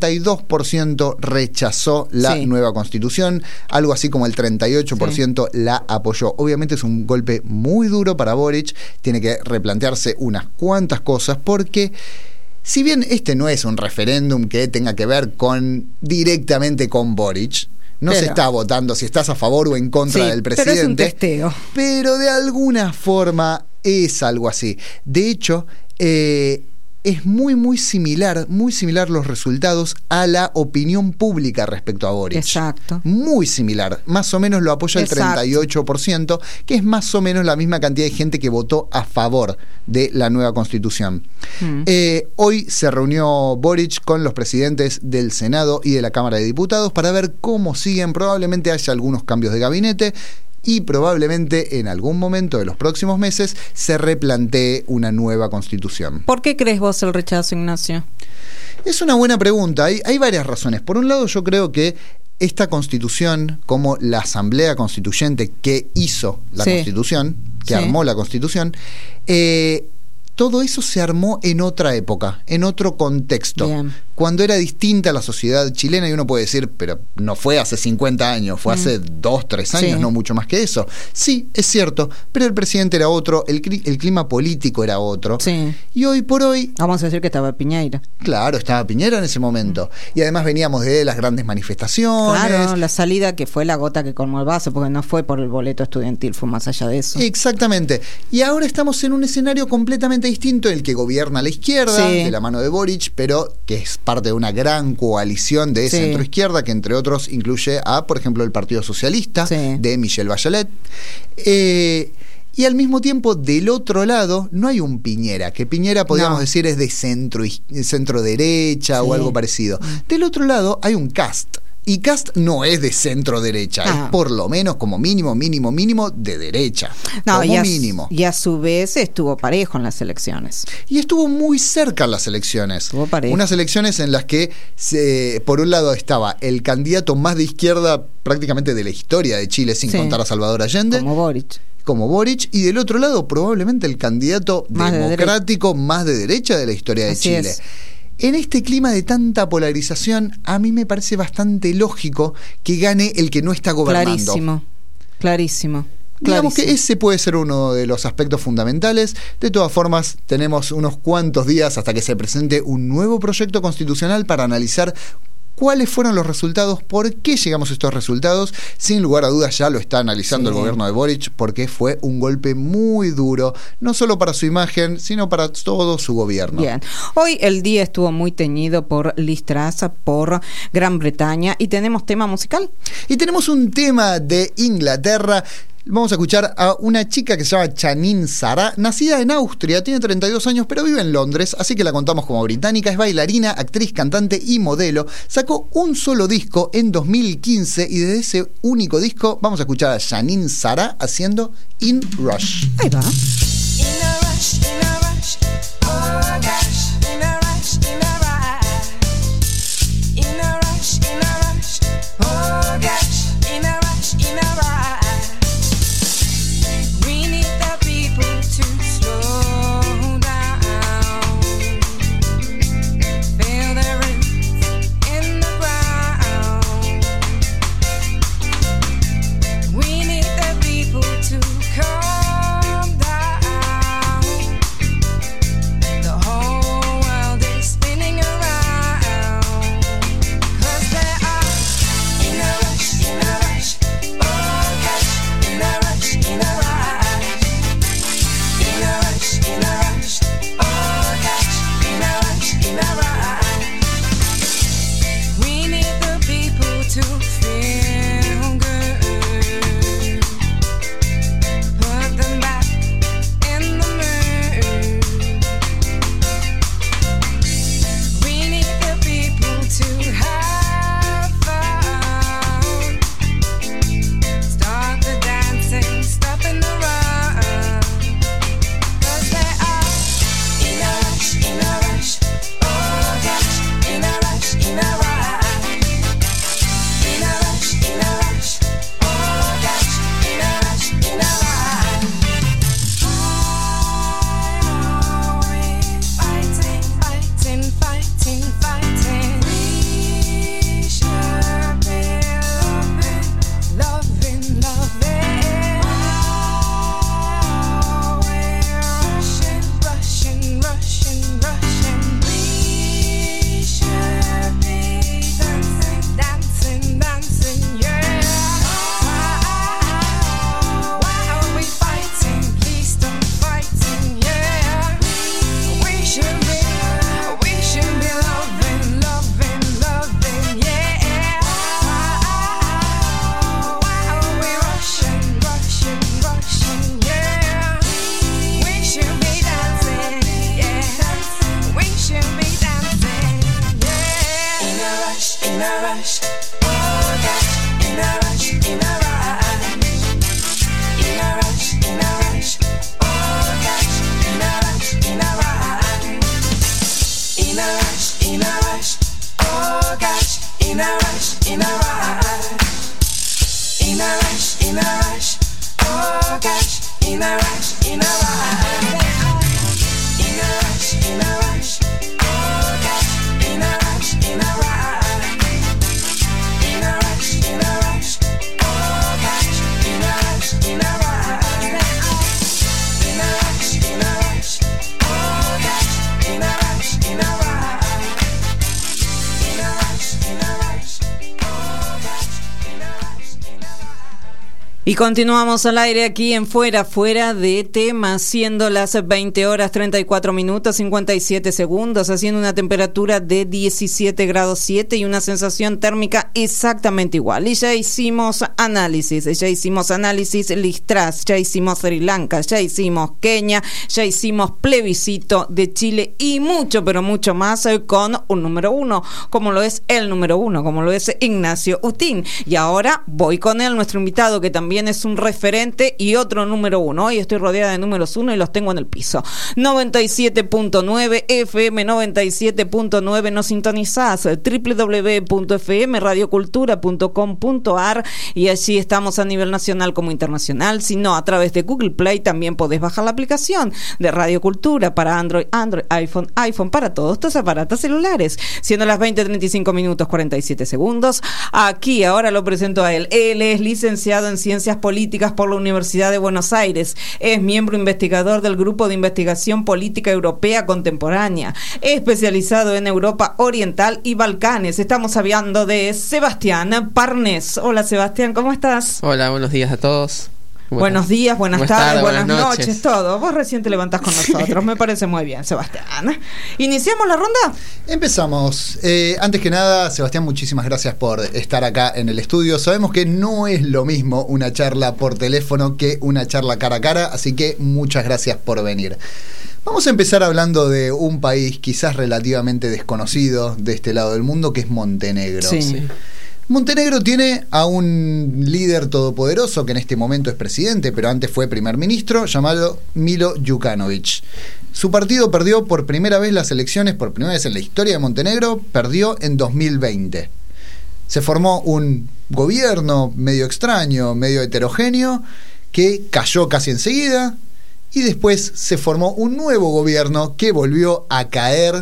D: 62% rechazó la nueva constitución, algo así como el 38% la apoyó. Obviamente es un golpe muy duro para Boric, tiene que replantearse unas cuantas cosas, porque si bien este no es un referéndum que tenga que ver directamente con Boric, no se está votando si estás a favor o en contra del presidente.
C: Pero es un testeo.
D: Pero de alguna forma es algo así. De hecho, es muy similar los resultados a la opinión pública respecto a Boric.
C: Exacto.
D: Muy similar. Más o menos lo apoya el 38%, que es más o menos la misma cantidad de gente que votó a favor de la nueva Constitución. Hoy se reunió Boric con los presidentes del Senado y de la Cámara de Diputados para ver cómo siguen. Probablemente haya algunos cambios de gabinete y probablemente en algún momento de los próximos meses se replantee una nueva Constitución.
C: ¿Por qué crees vos el rechazo, Ignacio?
D: Es una buena pregunta. Hay varias razones. Por un lado, yo creo que esta Constitución, como la Asamblea Constituyente que hizo la Constitución, que armó la Constitución, todo eso se armó en otra época, en otro contexto. Bien. Cuando era distinta la sociedad chilena, y uno puede decir, pero no fue hace 50 años, fue hace 2, 3 años, no mucho más que eso. Sí, es cierto, pero el presidente era otro, el clima político era otro. Sí. Y hoy por hoy...
C: Vamos a decir que estaba Piñera.
D: Claro, estaba Piñera en ese momento. Y además veníamos de las grandes manifestaciones.
C: Claro, la salida que fue la gota que colmó el vaso, porque no fue por el boleto estudiantil, fue más allá de eso.
D: Exactamente. Y ahora estamos en un escenario completamente distinto, en el que gobierna la izquierda, de la mano de Boric, pero que es parte de una gran coalición de centro-izquierda, que entre otros incluye a, por ejemplo, el Partido Socialista, de Michelle Bachelet. Y al mismo tiempo, del otro lado, no hay un Piñera, que Piñera, podríamos decir, es de centro-derecha o algo parecido. Del otro lado hay un Kast. Y Kast no es de centro derecha, es por lo menos como mínimo de derecha. Como mínimo.
C: Y a su vez estuvo parejo en las elecciones.
D: Y estuvo muy cerca en las elecciones. Estuvo parejo. Unas elecciones en las que, por un lado, estaba el candidato más de izquierda prácticamente de la historia de Chile, sin contar a Salvador Allende. Como Boric, y del otro lado, probablemente el candidato más democrático más de derecha de la historia de Chile. En este clima de tanta polarización, a mí me parece bastante lógico que gane el que no está gobernando.
C: Clarísimo.
D: Digamos que ese puede ser uno de los aspectos fundamentales. De todas formas, tenemos unos cuantos días hasta que se presente un nuevo proyecto constitucional para analizar cuáles fueron los resultados, por qué llegamos a estos resultados. Sin lugar a dudas ya lo está analizando el gobierno de Boric, porque fue un golpe muy duro, no solo para su imagen, sino para todo su gobierno.
C: Bien, hoy el día estuvo muy teñido por Liz Truss, por Gran Bretaña, y tenemos tema musical.
D: Y tenemos un tema de Inglaterra. Vamos a escuchar a una chica que se llama Janine Sarah, nacida en Austria, tiene 32 años, pero vive en Londres, así que la contamos como británica. Es bailarina, actriz, cantante y modelo. Sacó un solo disco en 2015 y desde ese único disco vamos a escuchar a Janine Sarah haciendo In Rush.
C: Ahí va.
E: We need the people to calm down.
C: Y continuamos al aire aquí en Fuera de Tema, siendo las 20 horas 34 minutos 57 segundos, haciendo una temperatura de 17 grados 7 y una sensación térmica exactamente igual. Y ya hicimos análisis Listras, ya hicimos Sri Lanka, ya hicimos Kenia, ya hicimos plebiscito de Chile y mucho, pero mucho más con un número uno, como lo es el número uno, como lo es Ignacio Utín. Y ahora voy con él, nuestro invitado, que también es un referente y otro número uno. Hoy estoy rodeada de números uno y los tengo en el piso. 97.9 FM 97.9, nos sintonizás www.fmradiocultura.com.ar y allí estamos a nivel nacional como internacional. Si no, a través de Google Play también podés bajar la aplicación de Radio Cultura para Android, iPhone, para todos tus aparatos celulares. Siendo las 20:35 minutos 47 segundos, aquí ahora lo presento a él. Él es licenciado en Ciencias Políticas por la Universidad de Buenos Aires, es miembro investigador del Grupo de Investigación Política Europea Contemporánea, especializado en Europa Oriental y Balcanes. Estamos hablando de Sebastián Parnés. Hola Sebastián, ¿cómo estás?
E: Hola, buenos días a todos.
C: Buenos días, buenas tardes, buenas noches, todo. Vos recién te levantás con nosotros, me parece muy bien, Sebastián. ¿Iniciamos la ronda?
D: Empezamos. Antes que nada, Sebastián, muchísimas gracias por estar acá en el estudio. Sabemos que no es lo mismo una charla por teléfono que una charla cara a cara, así que muchas gracias por venir. Vamos a empezar hablando de un país quizás relativamente desconocido de este lado del mundo, que es Montenegro.
C: Sí.
D: Montenegro tiene a un líder todopoderoso que en este momento es presidente, pero antes fue primer ministro, llamado Milo Đukanović. Su partido perdió por primera vez las elecciones, por primera vez en la historia de Montenegro, perdió en 2020. Se formó un gobierno medio extraño, medio heterogéneo, que cayó casi enseguida, y después se formó un nuevo gobierno que volvió a caer.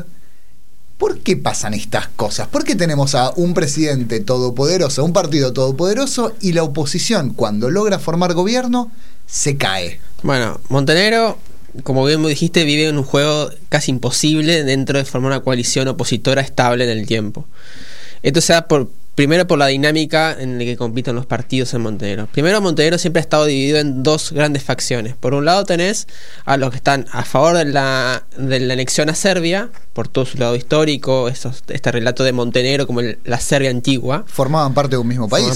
D: ¿Por qué pasan estas cosas? ¿Por qué tenemos a un presidente todopoderoso, un partido todopoderoso, y la oposición, cuando logra formar gobierno, se cae?
E: Bueno, Montenegro, como bien me dijiste, vive en un juego casi imposible dentro de formar una coalición opositora estable en el tiempo. Esto se da primero por la dinámica en la que compiten los partidos en Montenegro. Primero, Montenegro siempre ha estado dividido en dos grandes facciones. Por un lado tenés a los que están a favor de la anexión a Serbia, por todo su lado histórico, este relato de Montenegro como la Serbia antigua.
D: Formaban parte de un mismo país.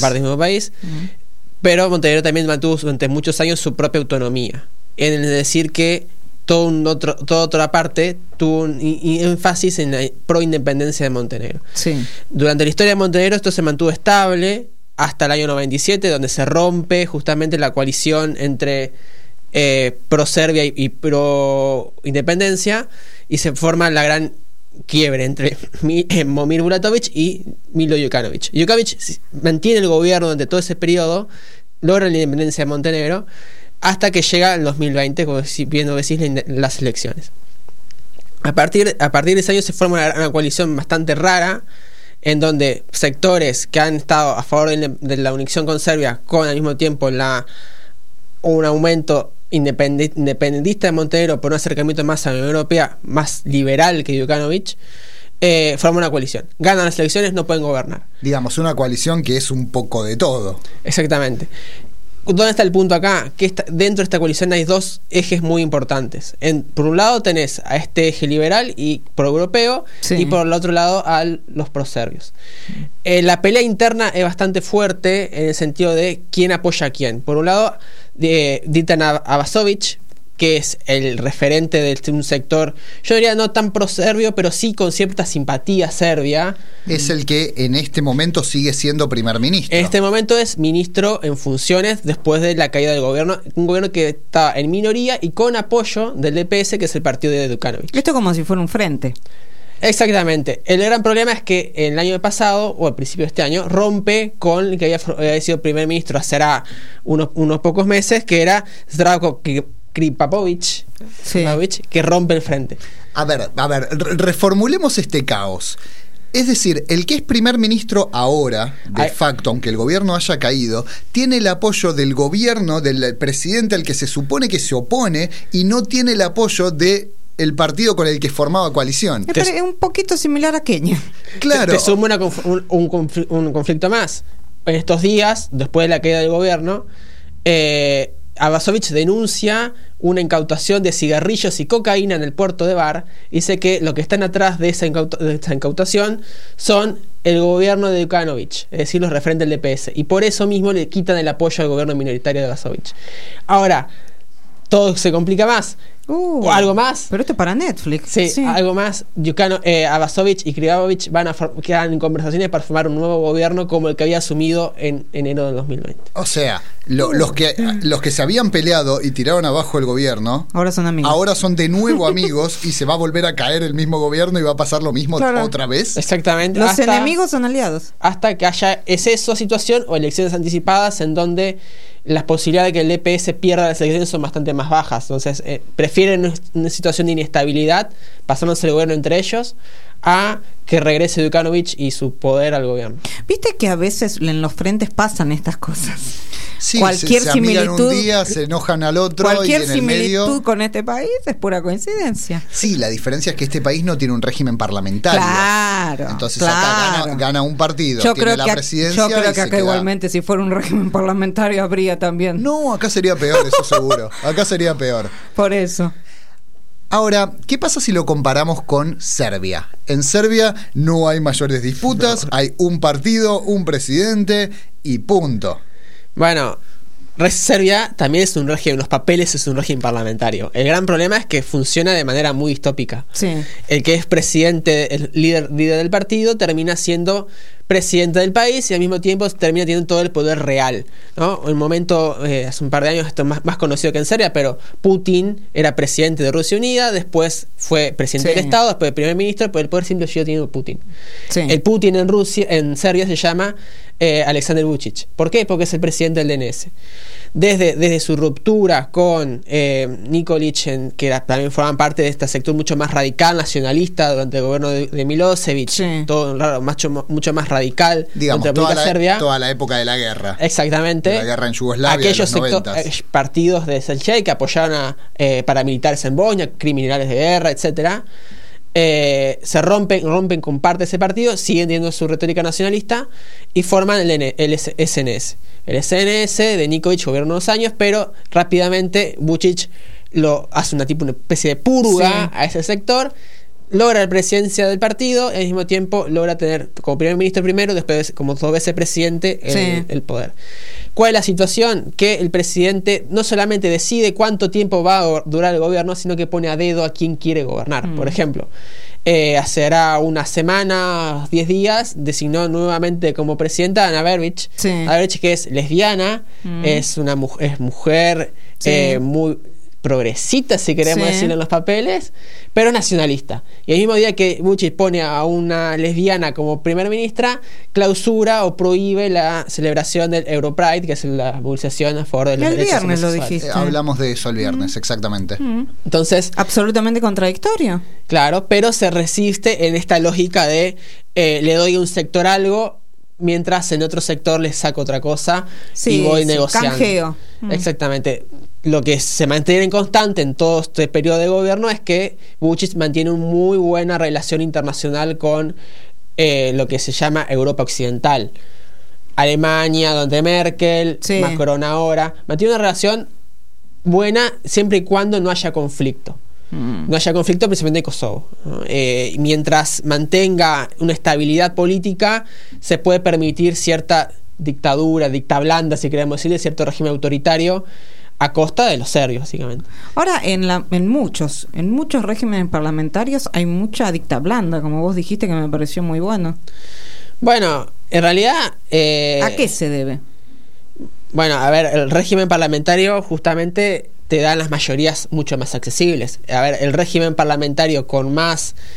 E: Pero Montenegro también mantuvo durante muchos años su propia autonomía. Es decir que toda otra parte tuvo un énfasis en la pro-independencia de Montenegro.
C: Sí.
E: Durante la historia de Montenegro esto se mantuvo estable hasta el año 97, donde se rompe justamente la coalición entre pro-Serbia y pro-independencia, y se forma la gran quiebre entre Momir Bulatović y Milo Đukanović. Đukanović mantiene el gobierno durante todo ese periodo, logra la independencia de Montenegro, hasta que llega el 2020, como bien decís, las elecciones. A partir de ese año se forma una coalición bastante rara, en donde sectores que han estado a favor de la unión con Serbia, con al mismo tiempo un aumento independentista de Montenegro por un acercamiento más a la Unión Europea, más liberal que Đukanović, forman una coalición. Ganan las elecciones, no pueden gobernar.
D: Digamos, una coalición que es un poco de todo.
E: Exactamente. ¿Dónde está el punto acá? Que dentro de esta coalición hay dos ejes muy importantes. Por un lado tenés a este eje liberal y pro-europeo, sí, y por el otro lado a los pro-serbios. La pelea interna es bastante fuerte en el sentido de quién apoya a quién. Por un lado, Dritan Abasović, que es el referente de un sector, yo diría no tan pro-serbio, pero sí con cierta simpatía serbia.
D: Es el que en este momento sigue siendo primer ministro.
E: En este momento es ministro en funciones después de la caída del gobierno, un gobierno que estaba en minoría y con apoyo del DPS, que es el partido de Đukanović.
C: Esto como si fuera un frente.
E: Exactamente. El gran problema es que el año pasado, o al principio de este año, rompe con el que había sido primer ministro hace unos pocos meses, que era Zdravko Kripapović, que rompe el frente.
D: A ver, reformulemos este caos. Es decir, el que es primer ministro ahora, de facto, aunque el gobierno haya caído, tiene el apoyo del gobierno, del presidente al que se supone que se opone, y no tiene el apoyo de el partido con el que formaba coalición.
C: Es un poquito similar a Kenia.
D: Claro.
E: Te suma un conflicto más. En estos días, después de la caída del gobierno, Abasovich denuncia una incautación de cigarrillos y cocaína en el puerto de Bar. Dice que lo que están atrás de esa incautación son el gobierno de Đukanović, es decir, los referentes del DPS, y por eso mismo le quitan el apoyo al gobierno minoritario de Abasovich. Ahora, todo se complica más. O algo más.
C: Pero esto es para Netflix.
E: Sí. Algo más. Abasovich y Kripapović quedan en conversaciones para formar un nuevo gobierno como el que había asumido en enero del 2020.
D: O sea, los que se habían peleado y tiraron abajo el gobierno,
C: ahora son amigos.
D: Ahora son de nuevo amigos y se va a volver a caer el mismo gobierno y va a pasar lo mismo otra vez.
E: Exactamente.
C: Los enemigos son aliados.
E: Hasta que haya esa situación o elecciones anticipadas en donde las posibilidades de que el DPS pierda las elecciones son bastante más bajas. Entonces prefieren una situación de inestabilidad, pasándose el gobierno entre ellos, a que regrese Đukanović y su poder al gobierno.
C: Viste que a veces en los frentes pasan estas cosas.
D: Sí,
C: cualquier
D: se similitud, un día, se enojan al otro,
C: cualquier
D: y en el
C: similitud
D: medio
C: con este país es pura coincidencia.
D: Sí, la diferencia es que este país no tiene un régimen parlamentario.
C: Claro.
D: Entonces acá gana un partido, tiene la presidencia.
C: Yo creo que acá igualmente, si fuera un régimen parlamentario, habría también.
D: No, acá sería peor, eso seguro. Acá sería peor.
C: Por eso.
D: Ahora, ¿qué pasa si lo comparamos con Serbia? En Serbia no hay mayores disputas, hay un partido, un presidente y punto.
E: Bueno, Serbia también es un régimen, los papeles es un régimen parlamentario. El gran problema es que funciona de manera muy distópica.
C: Sí.
E: El que es presidente, el líder del partido, termina siendo presidente del país y al mismo tiempo termina teniendo todo el poder real, ¿no? En un momento, hace un par de años, esto es más conocido que en Serbia, pero Putin era presidente de Rusia Unida, después fue presidente del Estado, después primer ministro, pero el poder siempre siguió teniendo Putin. Sí. El Putin en Serbia se llama Aleksandar Vučić. ¿Por qué? Porque es el presidente del DNS. Desde su ruptura con Nikolić, que también formaban parte de este sector mucho más radical, nacionalista, durante el gobierno de Milosevic, todo mucho más radical,
D: digamos, toda la época de la guerra.
E: Exactamente.
D: De la guerra en Yugoslavia.
E: Aquellos partidos de Selçuk que apoyaban a paramilitares en Bosnia, criminales de guerra, etcétera. Se rompen con parte de ese partido, siguen teniendo su retórica nacionalista y forman el SNS. El SNS de Nikolić gobierna unos años, pero rápidamente Vučić lo hace una especie de purga a ese sector, logra la presidencia del partido y al mismo tiempo logra tener como primer ministro primero, después como 2 veces presidente el poder. ¿Cuál es la situación? Que el presidente no solamente decide cuánto tiempo va a durar el gobierno, sino que pone a dedo a quién quiere gobernar. Por ejemplo, hace una semana, 10 días, designó nuevamente como presidenta a Ana Berbić. Ana Berbić, que es lesbiana, es mujer muy progresista, si queremos decirlo en los papeles, pero nacionalista. Y el mismo día que Vučić pone a una lesbiana como primer ministra, clausura o prohíbe la celebración del Europride, que es la movilización a favor de los derechos homosexuales.
C: El viernes lo dijiste.
D: Hablamos de eso el viernes, exactamente.
E: Entonces,
C: absolutamente contradictorio.
E: Claro, pero se resiste en esta lógica de le doy a un sector algo, mientras en otro sector les saco otra cosa y voy negociando.
C: Canjeo.
E: Exactamente. Lo que se mantiene constante en todo este periodo de gobierno es que Vučić mantiene una muy buena relación internacional con lo que se llama Europa Occidental. Alemania, donde Merkel, Macron ahora. Mantiene una relación buena siempre y cuando no haya conflicto. No haya conflicto, principalmente en Kosovo, ¿no? Mientras mantenga una estabilidad política, se puede permitir cierta dictadura, blanda, si queremos decirle, cierto régimen autoritario a costa de los serbios, básicamente.
C: Ahora, en muchos regímenes parlamentarios hay mucha dicta blanda, como vos dijiste, que me pareció muy bueno.
E: Bueno, en realidad...
C: ¿a qué se debe?
E: Bueno, a ver, el régimen parlamentario justamente te da las mayorías mucho más accesibles. A ver, el régimen parlamentario con más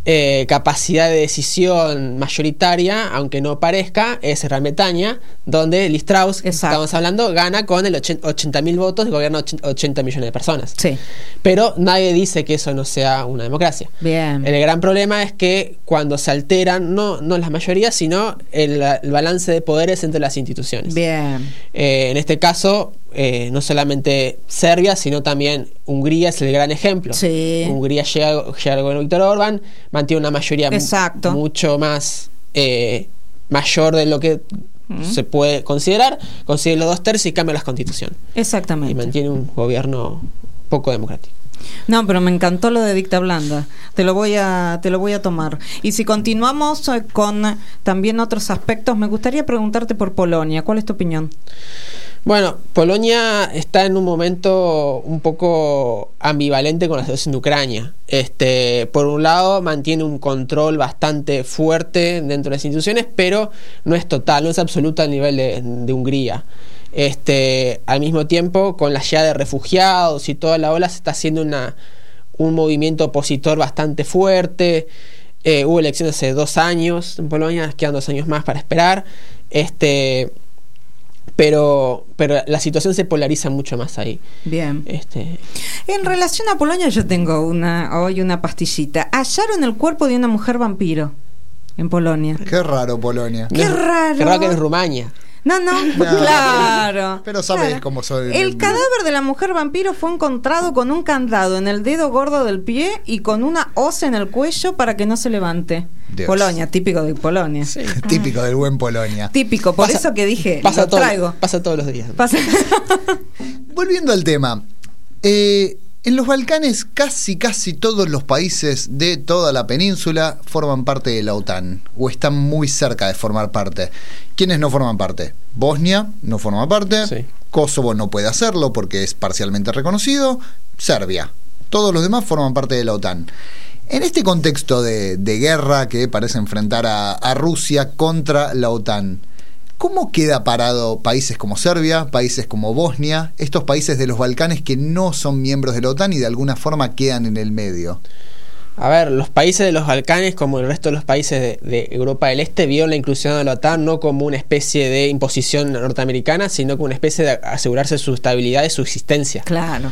E: capacidad de decisión mayoritaria, aunque no parezca, es Gran Bretaña, donde Liz Truss, que estamos hablando, gana con el 80.000 votos y gobierna 80 millones de personas.
C: Sí.
E: Pero nadie dice que eso no sea una democracia.
C: Bien.
E: El gran problema es que cuando se alteran, no las mayorías, sino el balance de poderes entre las instituciones.
C: Bien.
E: En este caso, no solamente Serbia, sino también Hungría es el gran ejemplo.
C: Sí.
E: Hungría llega al gobierno de Víctor Orbán, mantiene una mayoría mucho más mayor de lo que se puede considerar, consigue los 2/3 y cambia la constitución.
C: Exactamente.
E: Y mantiene un gobierno poco democrático.
C: No, pero me encantó lo de dicta blanda. Te lo voy a tomar. Y si continuamos con también otros aspectos, me gustaría preguntarte por Polonia. ¿Cuál es tu opinión?
E: Bueno, Polonia está en un momento un poco ambivalente con la situación de Ucrania. Por un lado, mantiene un control bastante fuerte dentro de las instituciones, pero no es total, no es absoluto al nivel de Hungría. Al mismo tiempo, con la llegada de refugiados y toda la ola, se está haciendo un movimiento opositor bastante fuerte. Hubo elecciones hace 2 años en Polonia, quedan 2 años más para esperar. Pero la situación se polariza mucho más ahí.
C: Bien. En relación a Polonia, yo tengo hoy una pastillita. Hallaron el cuerpo de una mujer vampiro en Polonia.
D: Qué raro, Polonia.
C: Qué raro.
E: Qué raro que en Rumania.
C: No, claro.
D: Pero sabes cómo son.
C: El cadáver de la mujer vampiro fue encontrado con un candado en el dedo gordo del pie y con una hoz en el cuello para que no se levante.
D: Dios.
C: Polonia, típico de Polonia.
D: Sí. Típico del buen Polonia.
C: Típico, por eso que dije, lo traigo.
E: Pasa todos los días.
D: Volviendo al tema, en los Balcanes casi todos los países de toda la península forman parte de la OTAN o están muy cerca de formar parte. ¿Quiénes no forman parte? Bosnia no forma parte,
E: sí.
D: Kosovo no puede hacerlo porque es parcialmente reconocido, Serbia. Todos los demás forman parte de la OTAN. En este contexto de guerra que parece enfrentar a Rusia contra la OTAN, ¿cómo queda parado países como Serbia, países como Bosnia, estos países de los Balcanes que no son miembros de la OTAN y de alguna forma quedan en el medio?
E: A ver, los países de los Balcanes, como el resto de los países de Europa del Este, vieron la inclusión de la OTAN no como una especie de imposición norteamericana, sino como una especie de asegurarse su estabilidad y su existencia.
C: Claro.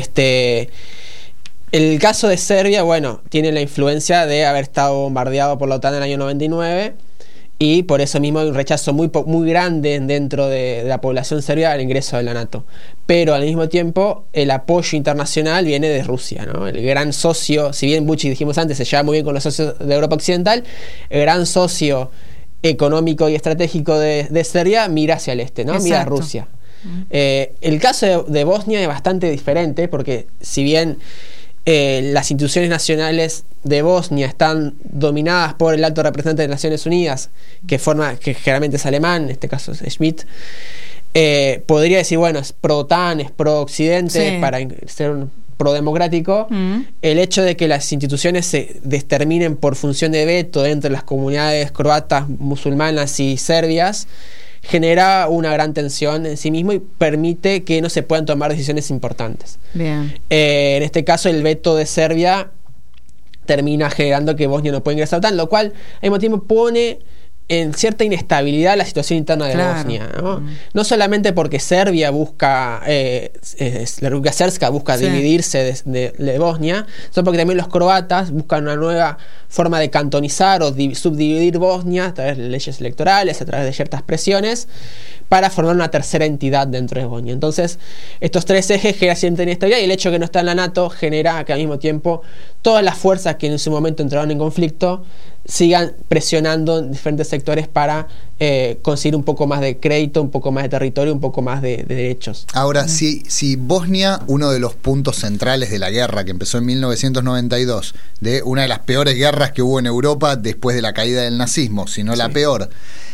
E: El caso de Serbia, bueno, tiene la influencia de haber estado bombardeado por la OTAN en el año 99 y por eso mismo hay un rechazo muy grande dentro de la población serbia al ingreso de la NATO. Pero al mismo tiempo el apoyo internacional viene de Rusia, ¿no? El gran socio, si bien Vučić, dijimos antes, se lleva muy bien con los socios de Europa Occidental, el gran socio económico y estratégico de Serbia mira hacia el este, ¿no? Mira a Rusia. El caso de Bosnia es bastante diferente porque si bien las instituciones nacionales de Bosnia están dominadas por el alto representante de Naciones Unidas, que generalmente es alemán, en este caso es Schmidt, podría decir, bueno, es pro-OTAN, es pro-Occidente, sí, para ser un pro-democrático. El hecho de que las instituciones se determinen por función de veto entre las comunidades croatas, musulmanas y serbias genera una gran tensión en sí mismo y permite que no se puedan tomar decisiones importantes.
C: Bien.
E: En este caso, el veto de Serbia termina generando que Bosnia no puede ingresar a la OTAN, lo cual al mismo tiempo pone en cierta inestabilidad la situación interna de Bosnia, ¿no? No solamente porque Serbia busca, la República Srpska busca dividirse de Bosnia, sino porque también los croatas buscan una nueva forma de cantonizar o subdividir Bosnia a través de leyes electorales, a través de ciertas presiones, para formar una tercera entidad dentro de Bosnia. Entonces, estos 3 ejes generan cierta inestabilidad y el hecho de que no está en la NATO genera que al mismo tiempo todas las fuerzas que en su momento entraron en conflicto sigan presionando en diferentes sectores para conseguir un poco más de crédito, un poco más de territorio, un poco más de derechos.
D: Ahora, si Bosnia, uno de los puntos centrales de la guerra que empezó en 1992, de una de las peores guerras que hubo en Europa después de la caída del nazismo, si no la peor,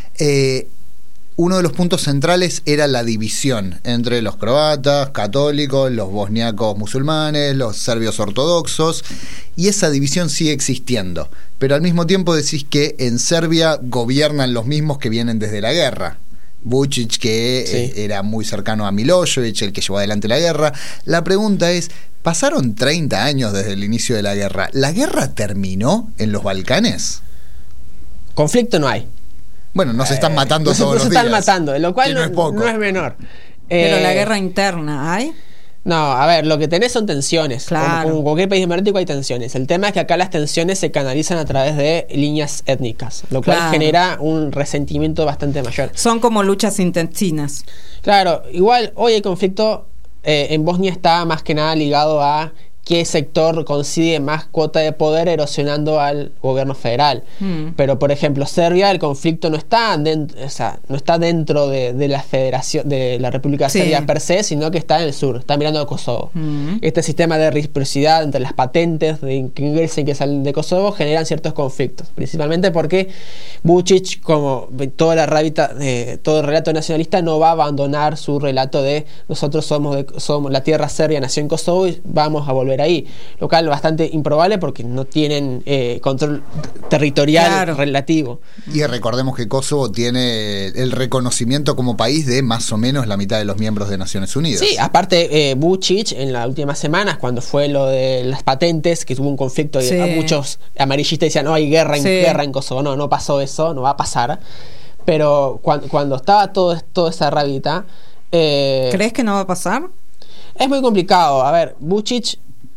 D: uno de los puntos centrales era la división entre los croatas católicos, los bosniacos musulmanes, los serbios ortodoxos, y esa división sigue existiendo. Pero al mismo tiempo decís que en Serbia gobiernan los mismos que vienen desde la guerra. Vučić, que era muy cercano a Milošević, el que llevó adelante la guerra. La pregunta es, Pasaron 30 años desde el inicio de la guerra. ¿La guerra terminó en los Balcanes?
E: Conflicto no hay.
D: Bueno, nos están matando todos los días.
E: Nos están matando, lo cual no es menor.
C: Pero la guerra interna, ¿hay?
E: No, a ver, lo que tenés son tensiones.
C: Claro.
E: Como en cualquier país democrático hay tensiones. El tema es que acá las tensiones se canalizan a través de líneas étnicas, lo cual genera un resentimiento bastante mayor.
C: Son como luchas intestinas.
E: Claro, igual hoy el conflicto en Bosnia está más que nada ligado a qué sector consigue más cuota de poder erosionando al gobierno federal. Pero, por ejemplo, Serbia, el conflicto no está dentro de la federación, de la República Serbia per se, sino que está en el sur, está mirando a Kosovo. Este sistema de reciprocidad entre las patentes que ingresan y que salen de Kosovo generan ciertos conflictos, principalmente porque Vučić, como todo el relato nacionalista, no va a abandonar su relato de nosotros somos la tierra serbia, nació en Kosovo y vamos a volver ahí, lo cual bastante improbable porque no tienen control territorial relativo.
D: Y recordemos que Kosovo tiene el reconocimiento como país de más o menos la mitad de los miembros de Naciones Unidas.
E: Sí, aparte Vučić en las últimas semanas, cuando fue lo de las patentes, que tuvo un conflicto y muchos amarillistas decían no hay guerra en Kosovo, no pasó eso, no va a pasar, pero cuando estaba toda esa rabita,
C: ¿crees que no va a pasar?
E: Es muy complicado. A ver, Vučić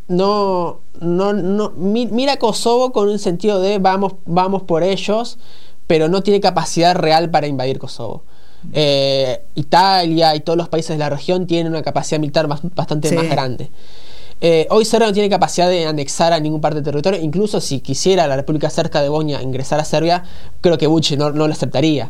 E: mira a Kosovo con un sentido de vamos por ellos, pero no tiene capacidad real para invadir Kosovo. Italia y todos los países de la región tienen una capacidad militar bastante más grande. Hoy Serbia no tiene capacidad de anexar a ningún parte del territorio. Incluso si quisiera la República Srpska de Bosnia ingresar a Serbia, creo que Vučić no lo aceptaría.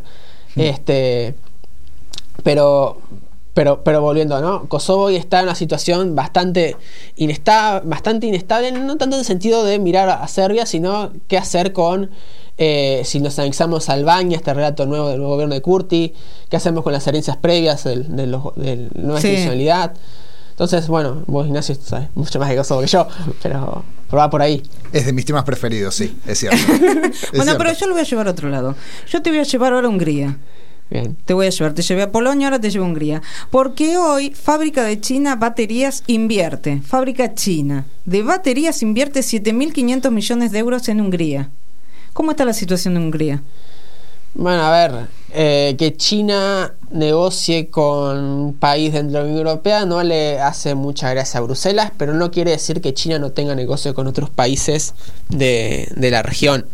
E: Pero volviendo, ¿no? Kosovo hoy está en una situación bastante inestable, no tanto en el sentido de mirar a Serbia, sino qué hacer con si nos anexamos a Albania, este relato nuevo del nuevo gobierno de Kurti, qué hacemos con las herencias previas de nueva institucionalidad. Entonces, bueno, vos, Ignacio, sabes mucho más de Kosovo que yo, pero va por ahí.
D: Es de mis temas preferidos, sí, es cierto.
C: Pero yo lo voy a llevar a otro lado. Yo te voy a llevar ahora a Hungría.
E: Bien.
C: Te llevé a Polonia, ahora te llevo a Hungría. Porque hoy Fábrica de China Baterías invierte, Fábrica China de baterías invierte 7.500 millones de euros en Hungría. ¿Cómo está la situación en Hungría?
E: Bueno, a ver, que China negocie con un país dentro de la Unión Europea no le hace mucha gracia a Bruselas, pero no quiere decir que China no tenga negocio con otros países de la región.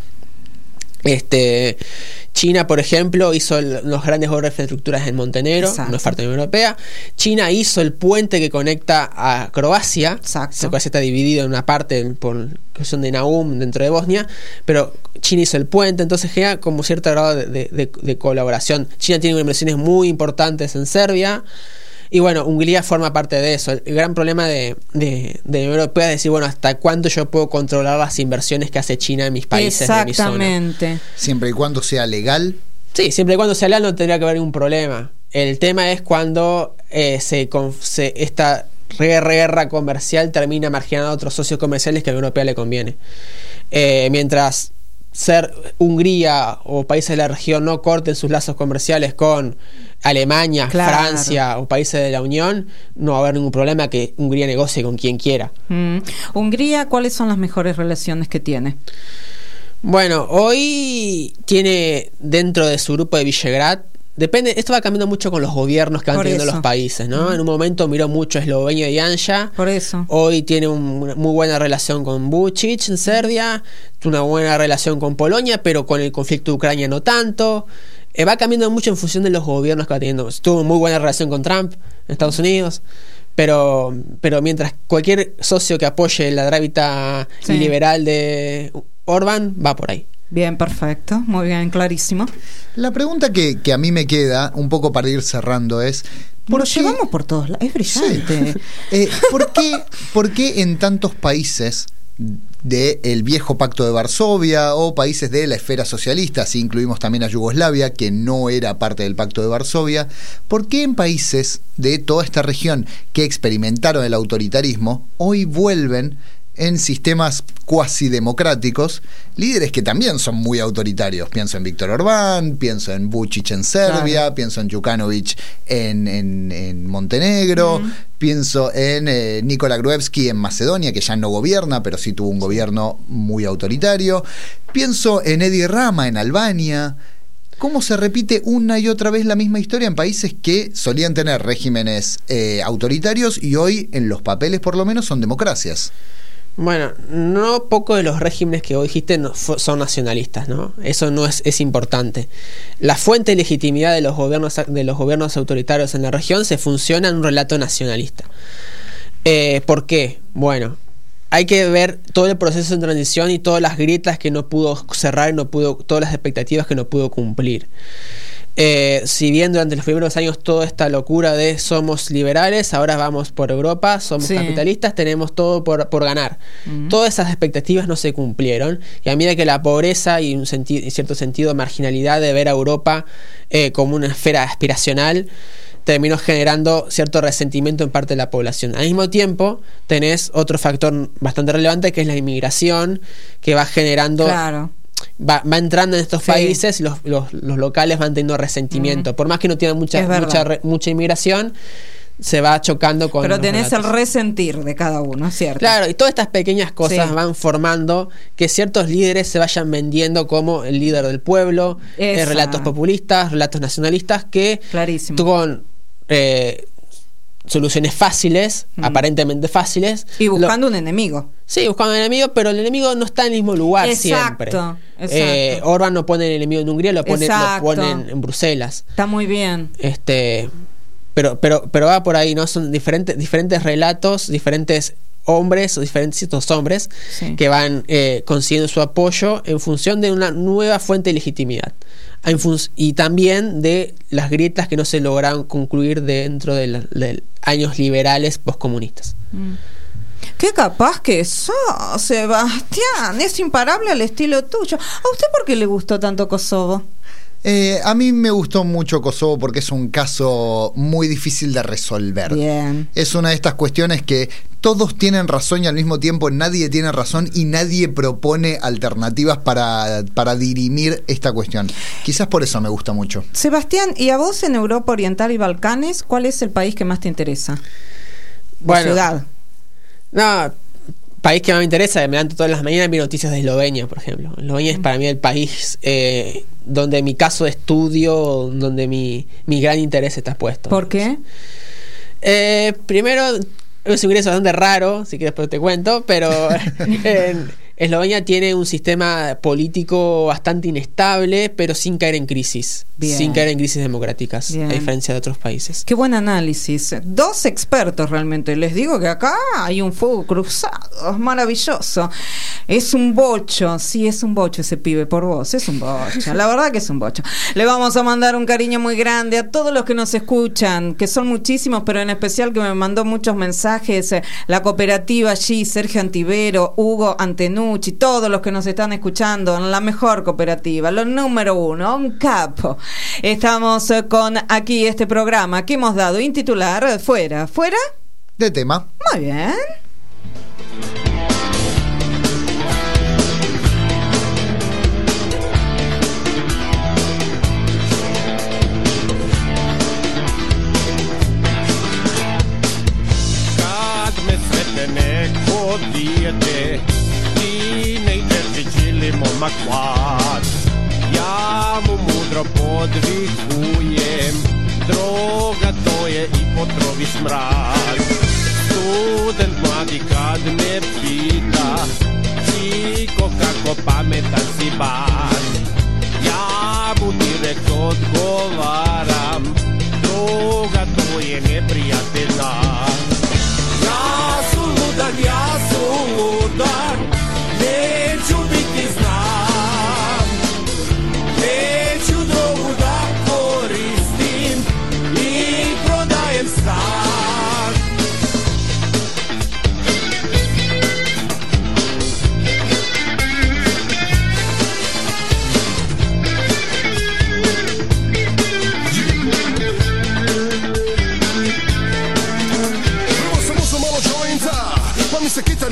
E: China, por ejemplo, hizo los grandes obras de infraestructuras en Montenegro, no es parte de la Unión Europea. China hizo el puente que conecta a Croacia. Croacia está dividido en una parte por cuestión de Naum dentro de Bosnia, pero China hizo el puente, entonces genera como cierto grado de colaboración. China tiene inversiones muy importantes en Serbia. Y bueno, Hungría forma parte de eso. El gran problema de la Unión Europea es decir, bueno, ¿hasta cuánto yo puedo controlar las inversiones que hace China en mis países de mi zona?
C: Exactamente.
D: Siempre y cuando sea legal.
E: Sí, siempre y cuando sea legal no tendría que haber ningún problema. El tema es cuando esta guerra comercial termina marginando a otros socios comerciales que a la Unión Europea le conviene. Mientras Hungría o países de la región no corten sus lazos comerciales con Alemania, Francia o países de la Unión, no va a haber ningún problema que Hungría negocie con quien quiera.
C: Hungría, ¿cuáles son las mejores relaciones que tiene?
E: Bueno, hoy tiene dentro de su grupo de Visegrad, depende, esto va cambiando mucho con los gobiernos que van teniendo los países, ¿no? En un momento miró mucho a Eslovenia y Anja.
C: Por eso.
E: Hoy tiene una muy buena relación con Vučić en Serbia, una buena relación con Polonia, pero con el conflicto de Ucrania no tanto. Va cambiando mucho en función de los gobiernos que va teniendo. Tuvo muy buena relación con Trump en Estados Unidos, pero mientras cualquier socio que apoye la drábita liberal de Orbán va por ahí.
C: Bien, perfecto, muy bien, clarísimo.
D: La pregunta que a mí me queda, un poco para ir cerrando, es...
C: Lo llevamos por todos lados, es brillante.
D: Sí. ¿Por qué en tantos países del viejo Pacto de Varsovia o países de la esfera socialista, si incluimos también a Yugoslavia, que no era parte del Pacto de Varsovia, por qué en países de toda esta región que experimentaron el autoritarismo, hoy vuelven en sistemas cuasi democráticos, líderes que también son muy autoritarios. Pienso en Víctor Orbán, pienso en Vučić en Serbia, claro. Pienso en Đukanović en Montenegro, pienso en Nikola Gruevski en Macedonia, que ya no gobierna, pero sí tuvo un gobierno muy autoritario. Pienso en Edi Rama en Albania. ¿Cómo se repite una y otra vez la misma historia en países que solían tener regímenes autoritarios y hoy, en los papeles por lo menos, son democracias?
E: Bueno, no poco de los regímenes que vos dijiste son nacionalistas, ¿no? Eso no es importante. La fuente de legitimidad de los gobiernos autoritarios en la región se funciona en un relato nacionalista. ¿Por qué? Bueno, hay que ver todo el proceso de transición y todas las grietas que no pudo cerrar, todas las expectativas que no pudo cumplir. Si bien durante los primeros años toda esta locura de somos liberales, ahora vamos por Europa, somos capitalistas, tenemos todo por ganar. Todas esas expectativas no se cumplieron, y a medida que la pobreza y en cierto sentido marginalidad de ver a Europa como una esfera aspiracional terminó generando cierto resentimiento en parte de la población. Al mismo tiempo tenés otro factor bastante relevante, que es la inmigración, que va generando... Claro. Va entrando en estos países, y los locales van teniendo resentimiento. Por más que no tienen mucha inmigración, se va chocando con...
C: Pero tenés el resentir de cada uno, ¿cierto?
E: Claro, y todas estas pequeñas cosas van formando que ciertos líderes se vayan vendiendo como el líder del pueblo, relatos populistas, relatos nacionalistas, que con soluciones fáciles, aparentemente fáciles.
C: Y buscando un enemigo.
E: Sí, buscando un enemigo, pero el enemigo no está en el mismo lugar siempre.
C: Exacto.
E: Orbán no pone el enemigo en Hungría, lo pone en Bruselas.
C: Está muy bien.
E: Pero va por ahí, ¿no? Son diferentes relatos, diferentes hombres o diferentes hombres que van consiguiendo su apoyo en función de una nueva fuente de legitimidad. Y también de las grietas que no se lograron concluir dentro de años liberales postcomunistas.
C: Qué capaz que sos, Sebastián. Es imparable al estilo tuyo. ¿A usted por qué le gustó tanto Kosovo?
D: A mí me gustó mucho Kosovo porque es un caso muy difícil de resolver.
C: Bien.
D: Es una de estas cuestiones que todos tienen razón y al mismo tiempo nadie tiene razón y nadie propone alternativas para dirimir esta cuestión. Quizás por eso me gusta mucho.
C: Sebastián, ¿y a vos en Europa Oriental y Balcanes, cuál es el país que más te interesa?
E: Bueno,
C: ciudad.
E: No, país que más me interesa, me levanto todas las mañanas y miro noticias de Eslovenia, por ejemplo. Eslovenia es para mí el país donde mi caso de estudio, donde mi gran interés está puesto.
C: ¿Por qué?
E: Primero, es un ingreso bastante raro, así que después te cuento, pero Eslovenia tiene un sistema político bastante inestable, pero sin caer en crisis.
C: Bien.
E: Sin caer en crisis democráticas,
C: Bien.
E: a diferencia de otros países.
C: Qué buen análisis. Dos expertos realmente. Les digo que acá hay un fuego cruzado. Es maravilloso. Es un bocho. Sí, es un bocho ese pibe por vos. Es un bocho. La verdad que es un bocho. Le vamos a mandar un cariño muy grande a todos los que nos escuchan, que son muchísimos, pero en especial que me mandó muchos mensajes. La cooperativa allí, Sergio Antivero, Hugo Antenucci, todos los que nos están escuchando en la mejor cooperativa, lo número 1, un capo. Estamos con aquí este programa que hemos dado intitular Fuera
D: de tema.
C: Muy bien.
F: Ja mu mudro podvihujem, droga to je i potrovi smrad. Student mladi kad me pita, čiko kako pametan si baš, ja mu direkt odgovaram, droga to je neprijatelj naš. Ja su ludan, neću biti znam, neću drogu da koristim i prodajem stan. Prvo sam uzeo malo jointa, pa mi se kita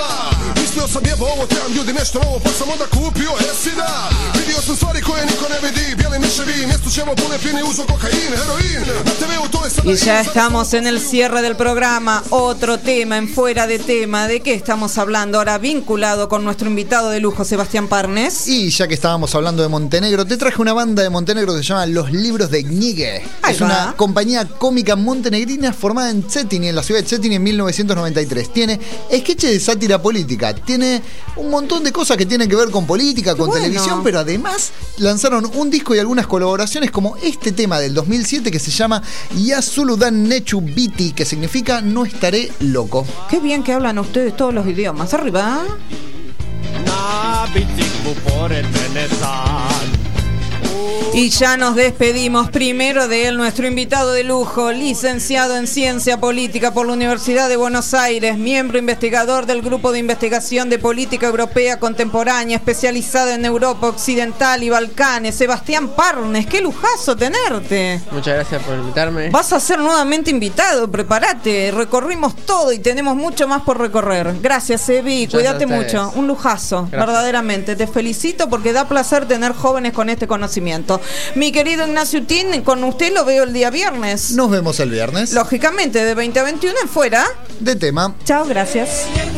F: Mislio sam jebo ovo, trebam ljudi nešto novo, pa sam onda kupio Esida. Vidio sam stvari koje niko ne vidi, bijeli miševi, mjesto ćemo pune pini, uzo kokain, heroin. Na TV-u to je sada...
C: Y ya estamos en el cierre del programa. Otro tema en Fuera de Tema. ¿De qué estamos hablando ahora? Vinculado con nuestro invitado de lujo, Sebastián Parnes.
D: Y ya que estábamos hablando de Montenegro, te traje una banda de Montenegro que se llama Los Libros de Gnjige. Es una compañía cómica montenegrina formada en Cetinje, en la ciudad de Cetinje, en 1993. Tiene sketches de sátira política, tiene un montón de cosas que tienen que ver con política, con televisión, pero además lanzaron un disco y algunas colaboraciones como este tema del 2007 que se llama Yasuludan Nechu Biti, que significa no estaré loco.
C: Qué bien que hablan ustedes todos los idiomas. Arriba.
F: Na biciklu pored mene sad.
C: Y ya nos despedimos. Primero de él, nuestro invitado de lujo, licenciado en Ciencia Política por la Universidad de Buenos Aires, miembro investigador del Grupo de Investigación de Política Europea Contemporánea, especializado en Europa Occidental y Balcanes, Sebastián Parnes. ¡Qué lujazo tenerte!
E: Muchas gracias por invitarme.
C: Vas a ser nuevamente invitado, prepárate. Recorrimos todo y tenemos mucho más por recorrer. Gracias, Sebi. Cuídate mucho. Un lujazo, gracias. Verdaderamente. Te felicito porque da placer tener jóvenes con este conocimiento. Mi querido Ignacio Utín, con usted lo veo el día viernes.
D: Nos vemos el viernes.
C: Lógicamente, de 20 a 21 en Fuera
D: de Tema.
C: Chao, gracias.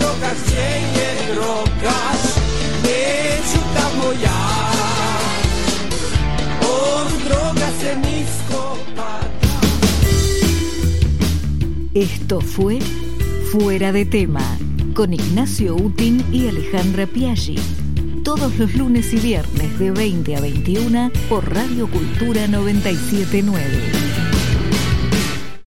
B: Esto fue Fuera de Tema, con Ignacio Utín y Alejandra Piaggi. Todos los lunes y viernes de 20 a 21 por Radio Cultura 97.9.